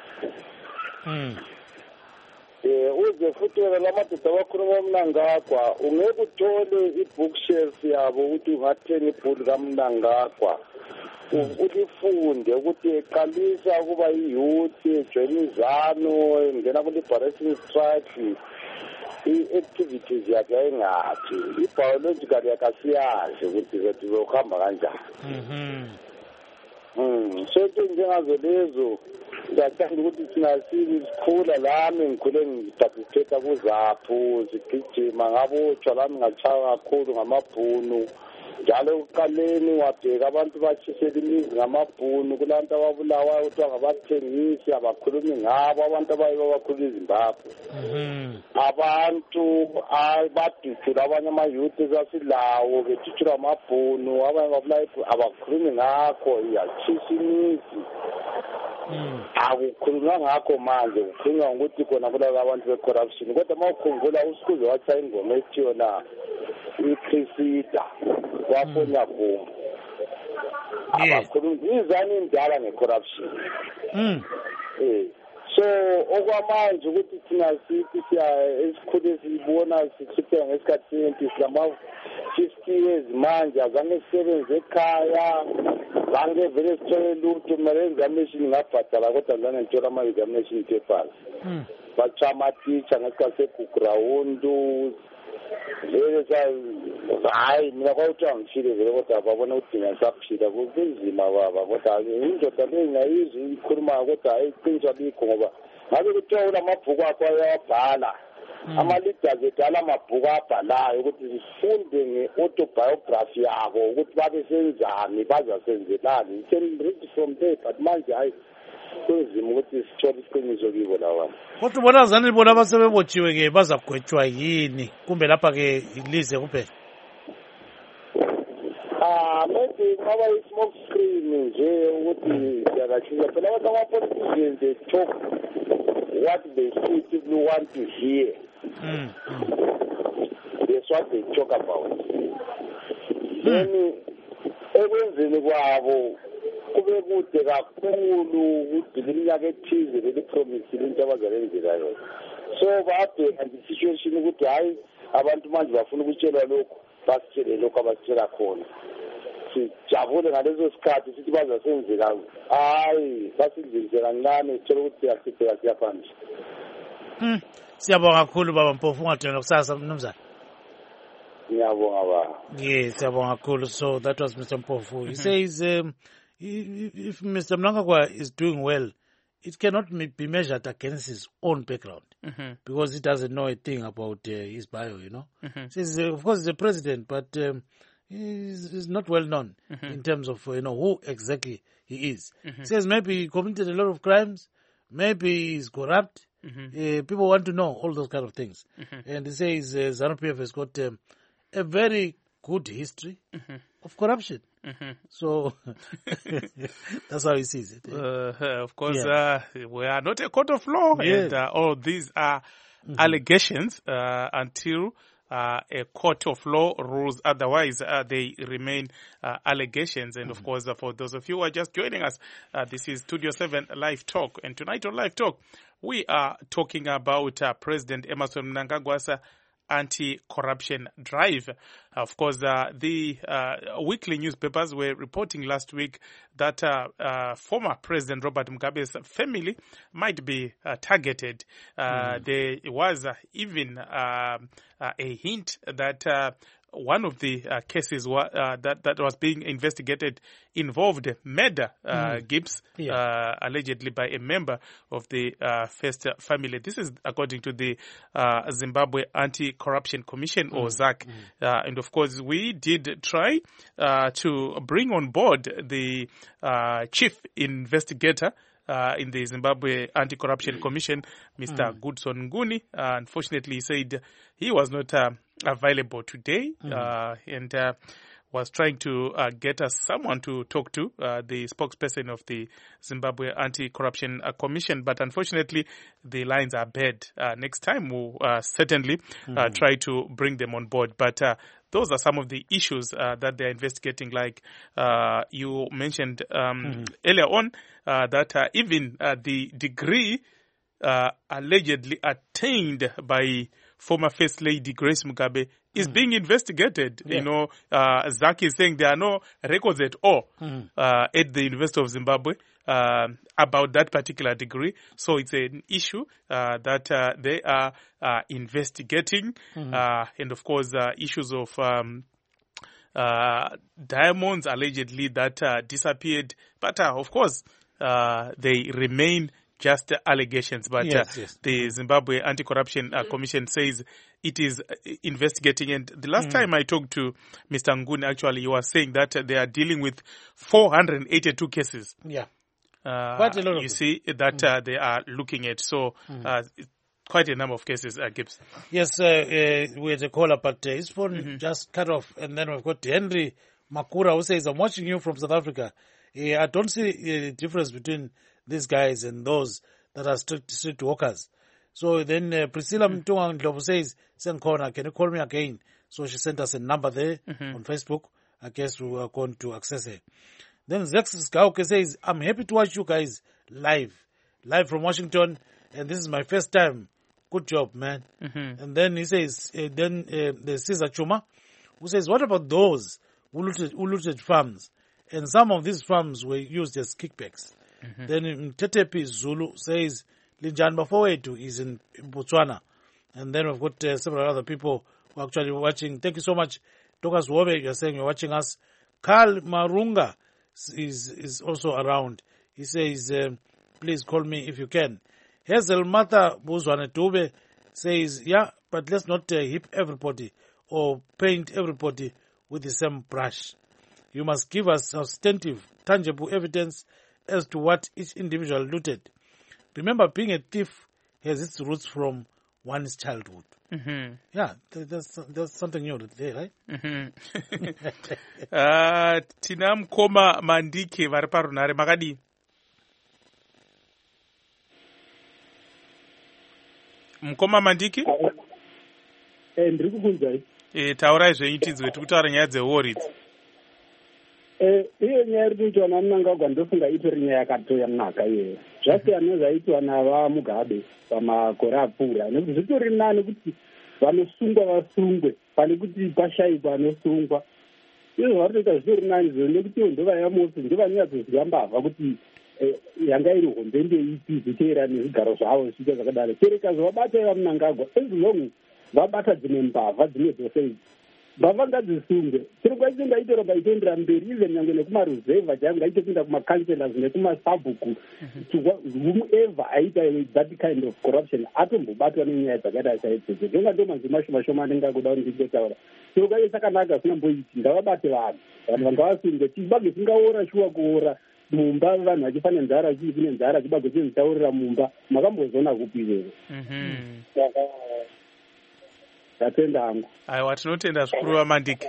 Uze futhi wena lamadoda abakhuluma Mnangagwa ungeke uthole i-bookshelf yabo ukuthi ungathenga ibhuku kaMnangagwa ulifunde ukuthi eqalisa ukuba i-youth ejoyina izano engena kuli-liberation strike i-activities yakhe ayingaphi i-biological yakhe asiyazi ukuthi zethu zokuhamba kanjani. So into njengazo lezo ngiyathanda ukuthi thina sikhula lami ngikhule ngiparticipate kuzaphu sigijima ngabotshwa lami ngachaya kakhulu ngamabhunu njalo ekuqaleni wabheka abantu batshisela imizi ngamabhunu kulantu ababulawayo kuthiwa ngabathengisi abakhulumi ngabo abantu abayibo bakhuluma iZimbabwe. Abantu badutsula abanye amayouth esasilawo bethuthula amabhunu abanye babulayo abakhulumi ngakho yatshisa imizi. Akukhulunywa ngakho manje kukhulunywa ngokuthi khona kulaba abantu be-corruption kodwa uma ukhumbula uSikhuze watshaya ingoma ethi yona iChrisida wafonya bomu abakhulumi izani indala nge-corruption. So okwamanje ukuthi thina sithi siya esikhule sibona sihlupheka ngesikhathi sempilo silama-50 years manje azange sisebenze ekhaya zange vele sithole lutho kumele examination ngabhadala kodwa zange ngithola ama-examination papers batshaya amatitsha ngesikhathi segugrawundu vele hayi mina kwakuthiwa ngishile vele kodwa babona ukuthi thina saphila kunzima baba kodwa indoda leyo ngayizwa ikhulumayo kodwa hayi iqiniso alikho ngoba ngabe kuthiwa ulamabhuku akho ayawabhala ama-leaders edala amabhuku abhalayo ukuthi sifunde nge-autobiography yabo ukuthi babesenzani bazasenzelani. You can read from there but manje hayi kunzima ukuthi sithole isiqiniso kibo lawana. Kodwa ubona zani bona abasebebotshiwe-ke bazagwetshwa yini kumbe lapha-ke lize kuphela? Maybe ngaba i-smoke screen nje ukuthi siyalahlisa phela abantu ama-politicians they talk what they see people want to hear. That's what they talk about. Then ekwenzeni kwabo kube kude kakhulu ukuthi iminyaka ethize belipromisile into abazalenzela yona. So babheka nge-situation ukuthi hayi abantu manje bafuna ukutshelwa lokhu basitshele lokhu abasitshela khona. Sijabule ngalezo sikhathi sithi bazasenzela hayi basindlise kancane sithole ukuthi siyachitheka siyaphambili. Siyabonga kakhulu baba Mpofu ungadinwa kusasa mnumzana. Ngiyabonga baba. Yes, siyabonga kakhulu. So that was Mr. Mpofu. He says if Mr. Mnangagwa is doing well, it cannot be measured against his own background because he doesn't know a thing about his bio, you know. Says, of course, he's a president, but he's not well known in terms of, who exactly he is. Says maybe he committed a lot of crimes, maybe he's corrupt. People want to know all those kind of things. And he says ZANU-PF has got a very good history of corruption. So that's how he sees it. Of course, we are not a court of law, and all these are allegations until a court of law rules otherwise. They remain allegations. And of course, for those of you who are just joining us, this is Studio 7 Live Talk. And tonight on Live Talk, we are talking about President Emmerson Mnangagwa's anti-corruption drive. Of course, the weekly newspapers were reporting last week that former President Robert Mugabe's family might be targeted. There was even a hint that one of the cases that was being investigated involved murder, Gibbs, allegedly by a member of the First family. This is according to the Zimbabwe Anti-Corruption Commission, or ZAC. And of course, we did try to bring on board the chief investigator in the Zimbabwe Anti-Corruption Commission, Mr. Goodson Nguni. Unfortunately, he said he was not available today and was trying to get us someone to talk to, the spokesperson of the Zimbabwe Anti-Corruption Commission. But unfortunately, the lines are bad. Next time, we'll certainly try to bring them on board. But those are some of the issues that they're investigating. Like you mentioned earlier on, that even the degree allegedly attained by former First Lady Grace Mugabe is being investigated. You know, Zaki is saying there are no records at all at the University of Zimbabwe about that particular degree. So it's an issue that they are investigating. And of course, issues of diamonds allegedly that disappeared. But of course, they remain just allegations. But the Zimbabwe Anti-Corruption Commission says it is investigating. And the last time I talked to Mr. Nguni, actually, he was saying that they are dealing with 482 cases. Yeah. Quite a lot of you see that they are looking at. So quite a number of cases, Gibbs. Yes, we had a caller, but his phone just cut off. And then we've got Henry Makura, who says, I'm watching you from South Africa. I don't see the difference between these guys and those that are street walkers. So then Priscilla Mtunga Ndlovu says, Senkona, can you call me again? So she sent us a number there on Facebook. I guess we are going to access it. Then Zex Skauke says, I'm happy to watch you guys live from Washington, and this is my first time. Good job, man. And then he says, there's Cesar Chuma, who says, what about those who looted farms? And some of these farms were used as kickbacks. Then Tetepi Zulu says, Linjan Bafowetu is in Botswana. And then we've got several other people who are actually watching. Thank you so much. Dokas Wobe, you're saying you're watching us. Carl Marunga is also around. He says, please call me if you can. Hazel Mata Buzwanetube says, yeah, but let's not hip everybody or paint everybody with the same brush. You must give us substantive, tangible evidence as to what each individual looted. Remember, being a thief has its roots from one's childhood. Yeah, there's something new today, right? Tina Mkoma Mandike vari parunare makadi. Mkoma Mandike? Ndiri kukunzai. Taurai zvenyu tidzwe tikutaura nyaya dzewori idzi. Iyo nyaya iri kuitwa naMnangagwa ndofunga itori nyaya yakatoyanaka iyoyo. Zvasiyana nezvaitwa navaMugabe pamakore apfuura. Nekuti zvitori nani kuti vanosungwa vasungwe pane kuti pashayikwa anosungwa. Izvo zvaritoita zvitori nani izvo nekuti ndova yaMosi ndovanyazoziva mbavha kuti yanga iri hombe ndeipi zvichera nezvigaro zvavo zvichiita zvakadaro. Kereka zvavabata vaMnangagwa ezilongu vabata dzimwe mbavha dzimwe dzose idzi. Mbavha ngadzisungwe. Chirongwa icho ngaitora paitoendera mberi even nyange nekumaruzevha chaivo ngaitopinda kumakanselas nekumasabhuku. Whomever aita that kind of corruption atombobatwa nenyaya dzakaita saidzodzo. Ndonga ndomanzi mashoma anenge akuda kuti ndingotaura. Chirongwa icho chakanaka asingamboiti ngavabate vanhu. Vanhu vangavasunge. Chibage chingaora shuwa kuora. Mumba vanhu vachifane nzara chii kune nzara chibage chinotaurira mumba makambozoona kupi izvozvo. Tatenda hangu. Aiwa tinotenda zvikuru vaMandike.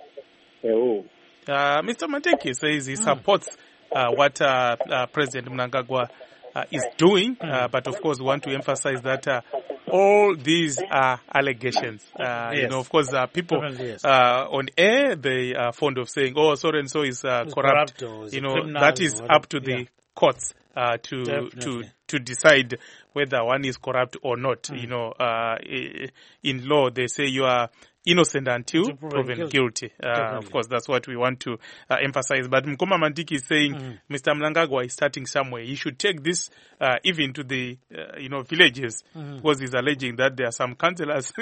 Mr. Mandike says he supports what President Mnangagwa is doing, but of course we want to emphasize that all these are allegations. You know, of course, people on air, they are fond of saying, oh, so and so is corrupt. You know, that is up to the courts to decide whether one is corrupt or not. You know, in law, they say you are innocent until proven guilty. Of course, that's what we want to emphasize. But Mkoma Mandike is saying Mr. Mnangagwa is starting somewhere. He should take this even to the villages, because he's alleging that there are some councillors.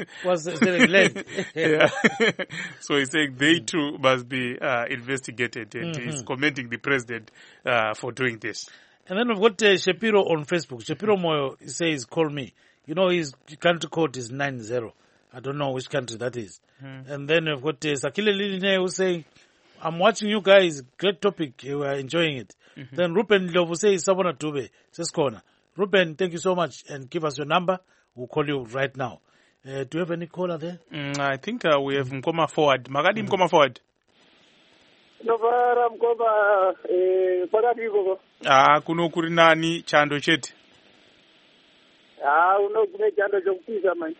So he's saying they too must be investigated, and he's commending the president for doing this. And then we've got Shapiro on Facebook. Shapiro Moyo says, call me. You know, his country code is 90. I don't know which country that is. And then we've got Sakile Liline who's saying, I'm watching you guys. Great topic. We are enjoying it. Then Ruben Lovu says, Sabona Tube, says corner. Ruben, thank you so much. And give us your number. We'll call you right now. Do you have any caller there? I think we have Mkoma forward. Magadi Mkoma forward. Novara Mkoma, pakati koko. Kuno kuri nani chando chete. Unogune chando chokupisa manje.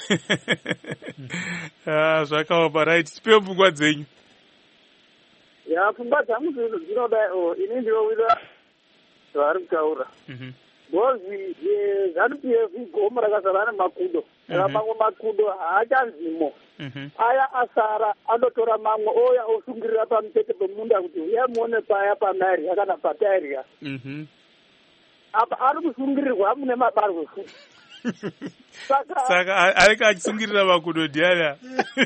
Zvakaoma, right. Tipewo pfungwa dzenyu. Pfungwa dzangu dzinoda ini ndinowida zvaari kutaura. Because ZANU-PF igoma rakazara nemakudo. Mamwe makudo haachanzimo. Aya asara anotora mamwe oya osungirira pamutete pemunda kuti uya muone paya pamaria kana pataria. Apa ari kusungirirwa mune mabarwe futi. Saka arika achisungirira makudo ndiana.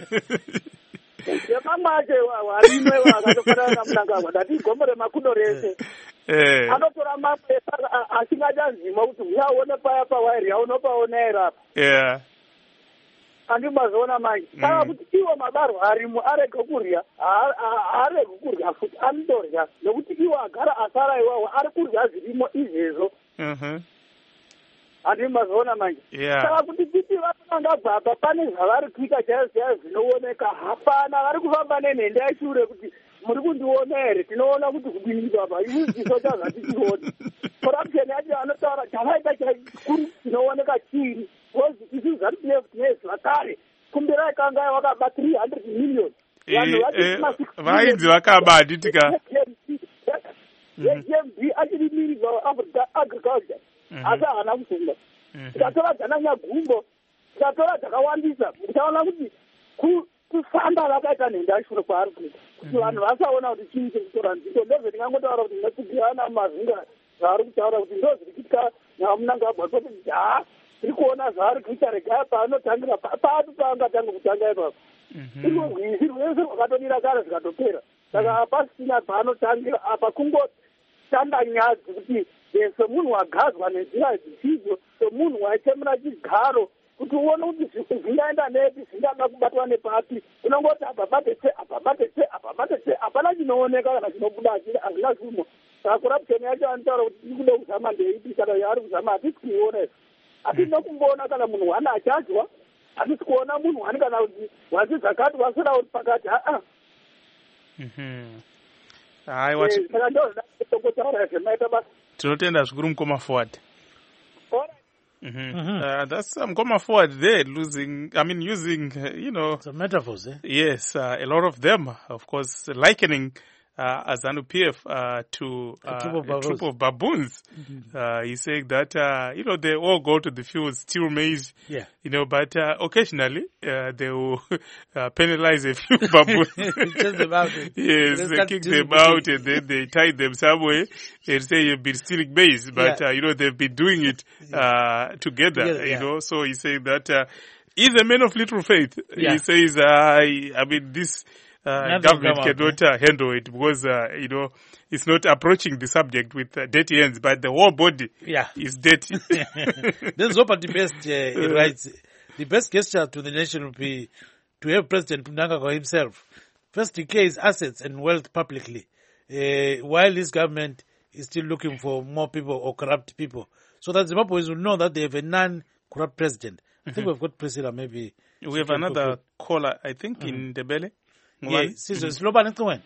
Yamama ache warimwe wakatofanana naMnangagwa ndati igombo remakudo rese. Anotora mamwe asingachanzima kuti uyaone paya pawairi yaunopaona here apa. andimazoona manje saka kuti iwo mabarwa arimo arege kurya arege kurya futi anondorya nokuti iwo agara asara iwawo ari kurya zvirimo izvezvo andimazoona manje saka kuti titi vatonanga baba pane zvavari kuita chaizvo zvinooneka hapana vari kufamba nenhende yashure kuti muri kundiona here tinoona kuti kudini baba iziso chazvatichioni corruption yacho anotaura chavaita chakuru chinooneka chiri kozi isu ZANU-PF tinezvakare kumbirai kanga wakaba 300 million vainzi vakaba handitika GMB achiri minister of agriculture asi haana kusunga tikatora dzananyagumbo tikatora dzakawandisa tikaona kuti kufamba vakaita nhenda yashure kwaari kuita kuti vanhu vasaona kuti chii chekutora nzito ndozve ndingangotaura kuti ndakugirana mazinga zvaari kutaura kuti ndo zviri kuitika namunangagwa kuti tiri kuona zvaari kuita regai paanotangira pati paangatanga kutanga ipapo iro rwizi rwese rwakatodira kare zvikatopera saka hapasina paanotangira apa kungotanga nyadzi kuti semunhu wagadzwa nenzira dzisidzo semunhu waitemera chigaro kuti uone kuti zvingaenda nepi zvingada kubatwa nepapi unongoti apabatese hapana chinooneka kana chinobuda hazvina zvimo saka corruption yacho anotaura kuti iri kuda kuzama ndeipi kana yaari kuzama hatisi kuiona izvo hatina kumboona kana munhu wani achadya hatisi kuona munhu wani kana kuti wazi zakati wasora uri pakati saka ndozvinatokotaura zvemaita basa tinotenda zvikuru mukoma forward. That's Mkoma Forward there using some metaphors. Yes, a lot of them, of course, likening ZANU-PF to a troop of baboons. He's saying that they all go to the field, steal maize. But occasionally they will penalize a few baboons. Yes, they kick them out and then they tie them somewhere and say you've been stealing maize, but they've been doing it together. So he's saying that he's a man of little faith. He says, this government cannot handle it because, it's not approaching the subject with dirty hands, but the whole body is dirty. There's hope at the best, right? The best gesture to the nation would be to have President Mnangagwa himself first declare his assets and wealth publicly, while his government is still looking for more people or corrupt people, so that Zimbabweans will know that they have a non-corrupt president. I think we've got Priscilla, maybe. We have another caller, I think, in Ndebele. Siloba nixoweni.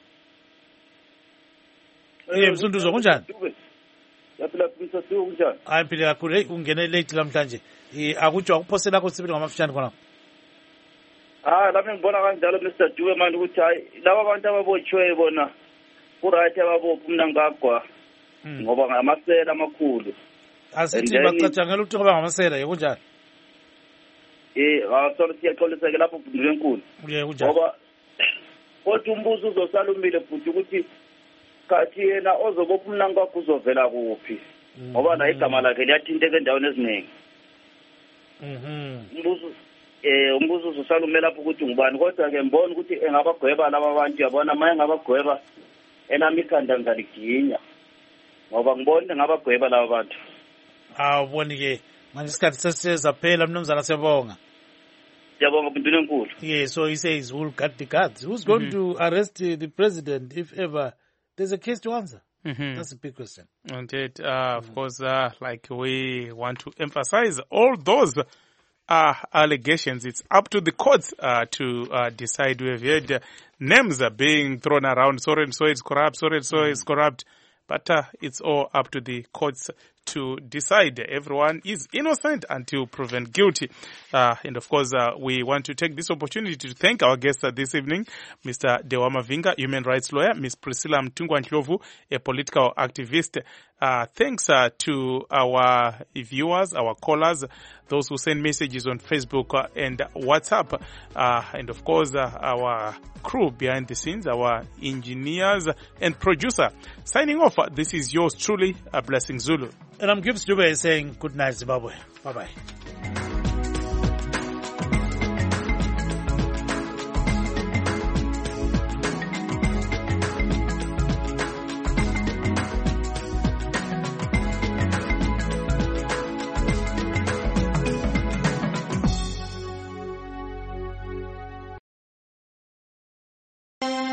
Msunduzo kunjani? Yaphila Prince Siwo kunjani? Ayiphile kakhulu. Hey, ungene late lamhlanje. Akutsho akuphosela kusibili ngamafishane khona. Lami ngibona kanjalo Mr. Dube manje ukuthi hayi laba abantu ababotshiwe bona kuright ababopha Mnangagwa ngoba ngamasela amakhulu. Asithi bacatshangela ukuthi ngoba ngamasela yekunjani? Awusolo siyaxolisa ke lapho Bhundule enkulu. Kunjani? Ngoba kodwa umbuzo uzosala umile futhi ukuthi kathi yena ozobopha Mnangagwa uzovela kuphi ngoba la igama lakhe liyathinteka endaweni eziningi. Umbuzo uzosala umile lapho ukuthi ngubani kodwa ke mbona ukuthi engabagweba laba bantu yabona maye ngabagweba enami ikhanda ngaliginya ngoba ngibona ngabagweba laba bantu. Awuboni ke manje isikhathi sesizaphela mnumzana Siyabonga. Yeah, so he says we'll cut the cards. Who's going to arrest the president if ever there's a case to answer? That's a big question. Indeed, of course, like we want to emphasize all those allegations. It's up to the courts to decide. We have heard names being thrown around. So and so is corrupt. So and so is corrupt. But it's all up to the courts to decide. Everyone is innocent until proven guilty. And of course, we want to take this opportunity to thank our guests this evening, Mr. Dewa Mavinga, human rights lawyer, Ms. Priscilla Mtungwa-Ndlovu, a political activist. Thanks to our viewers, our callers, those who send messages on Facebook and WhatsApp. And of course, our crew behind the scenes, our engineers and producer. Signing off, this is yours truly, Blessing Zulu. And I'm Gibbs Dube saying good night, Zimbabwe. Bye-bye.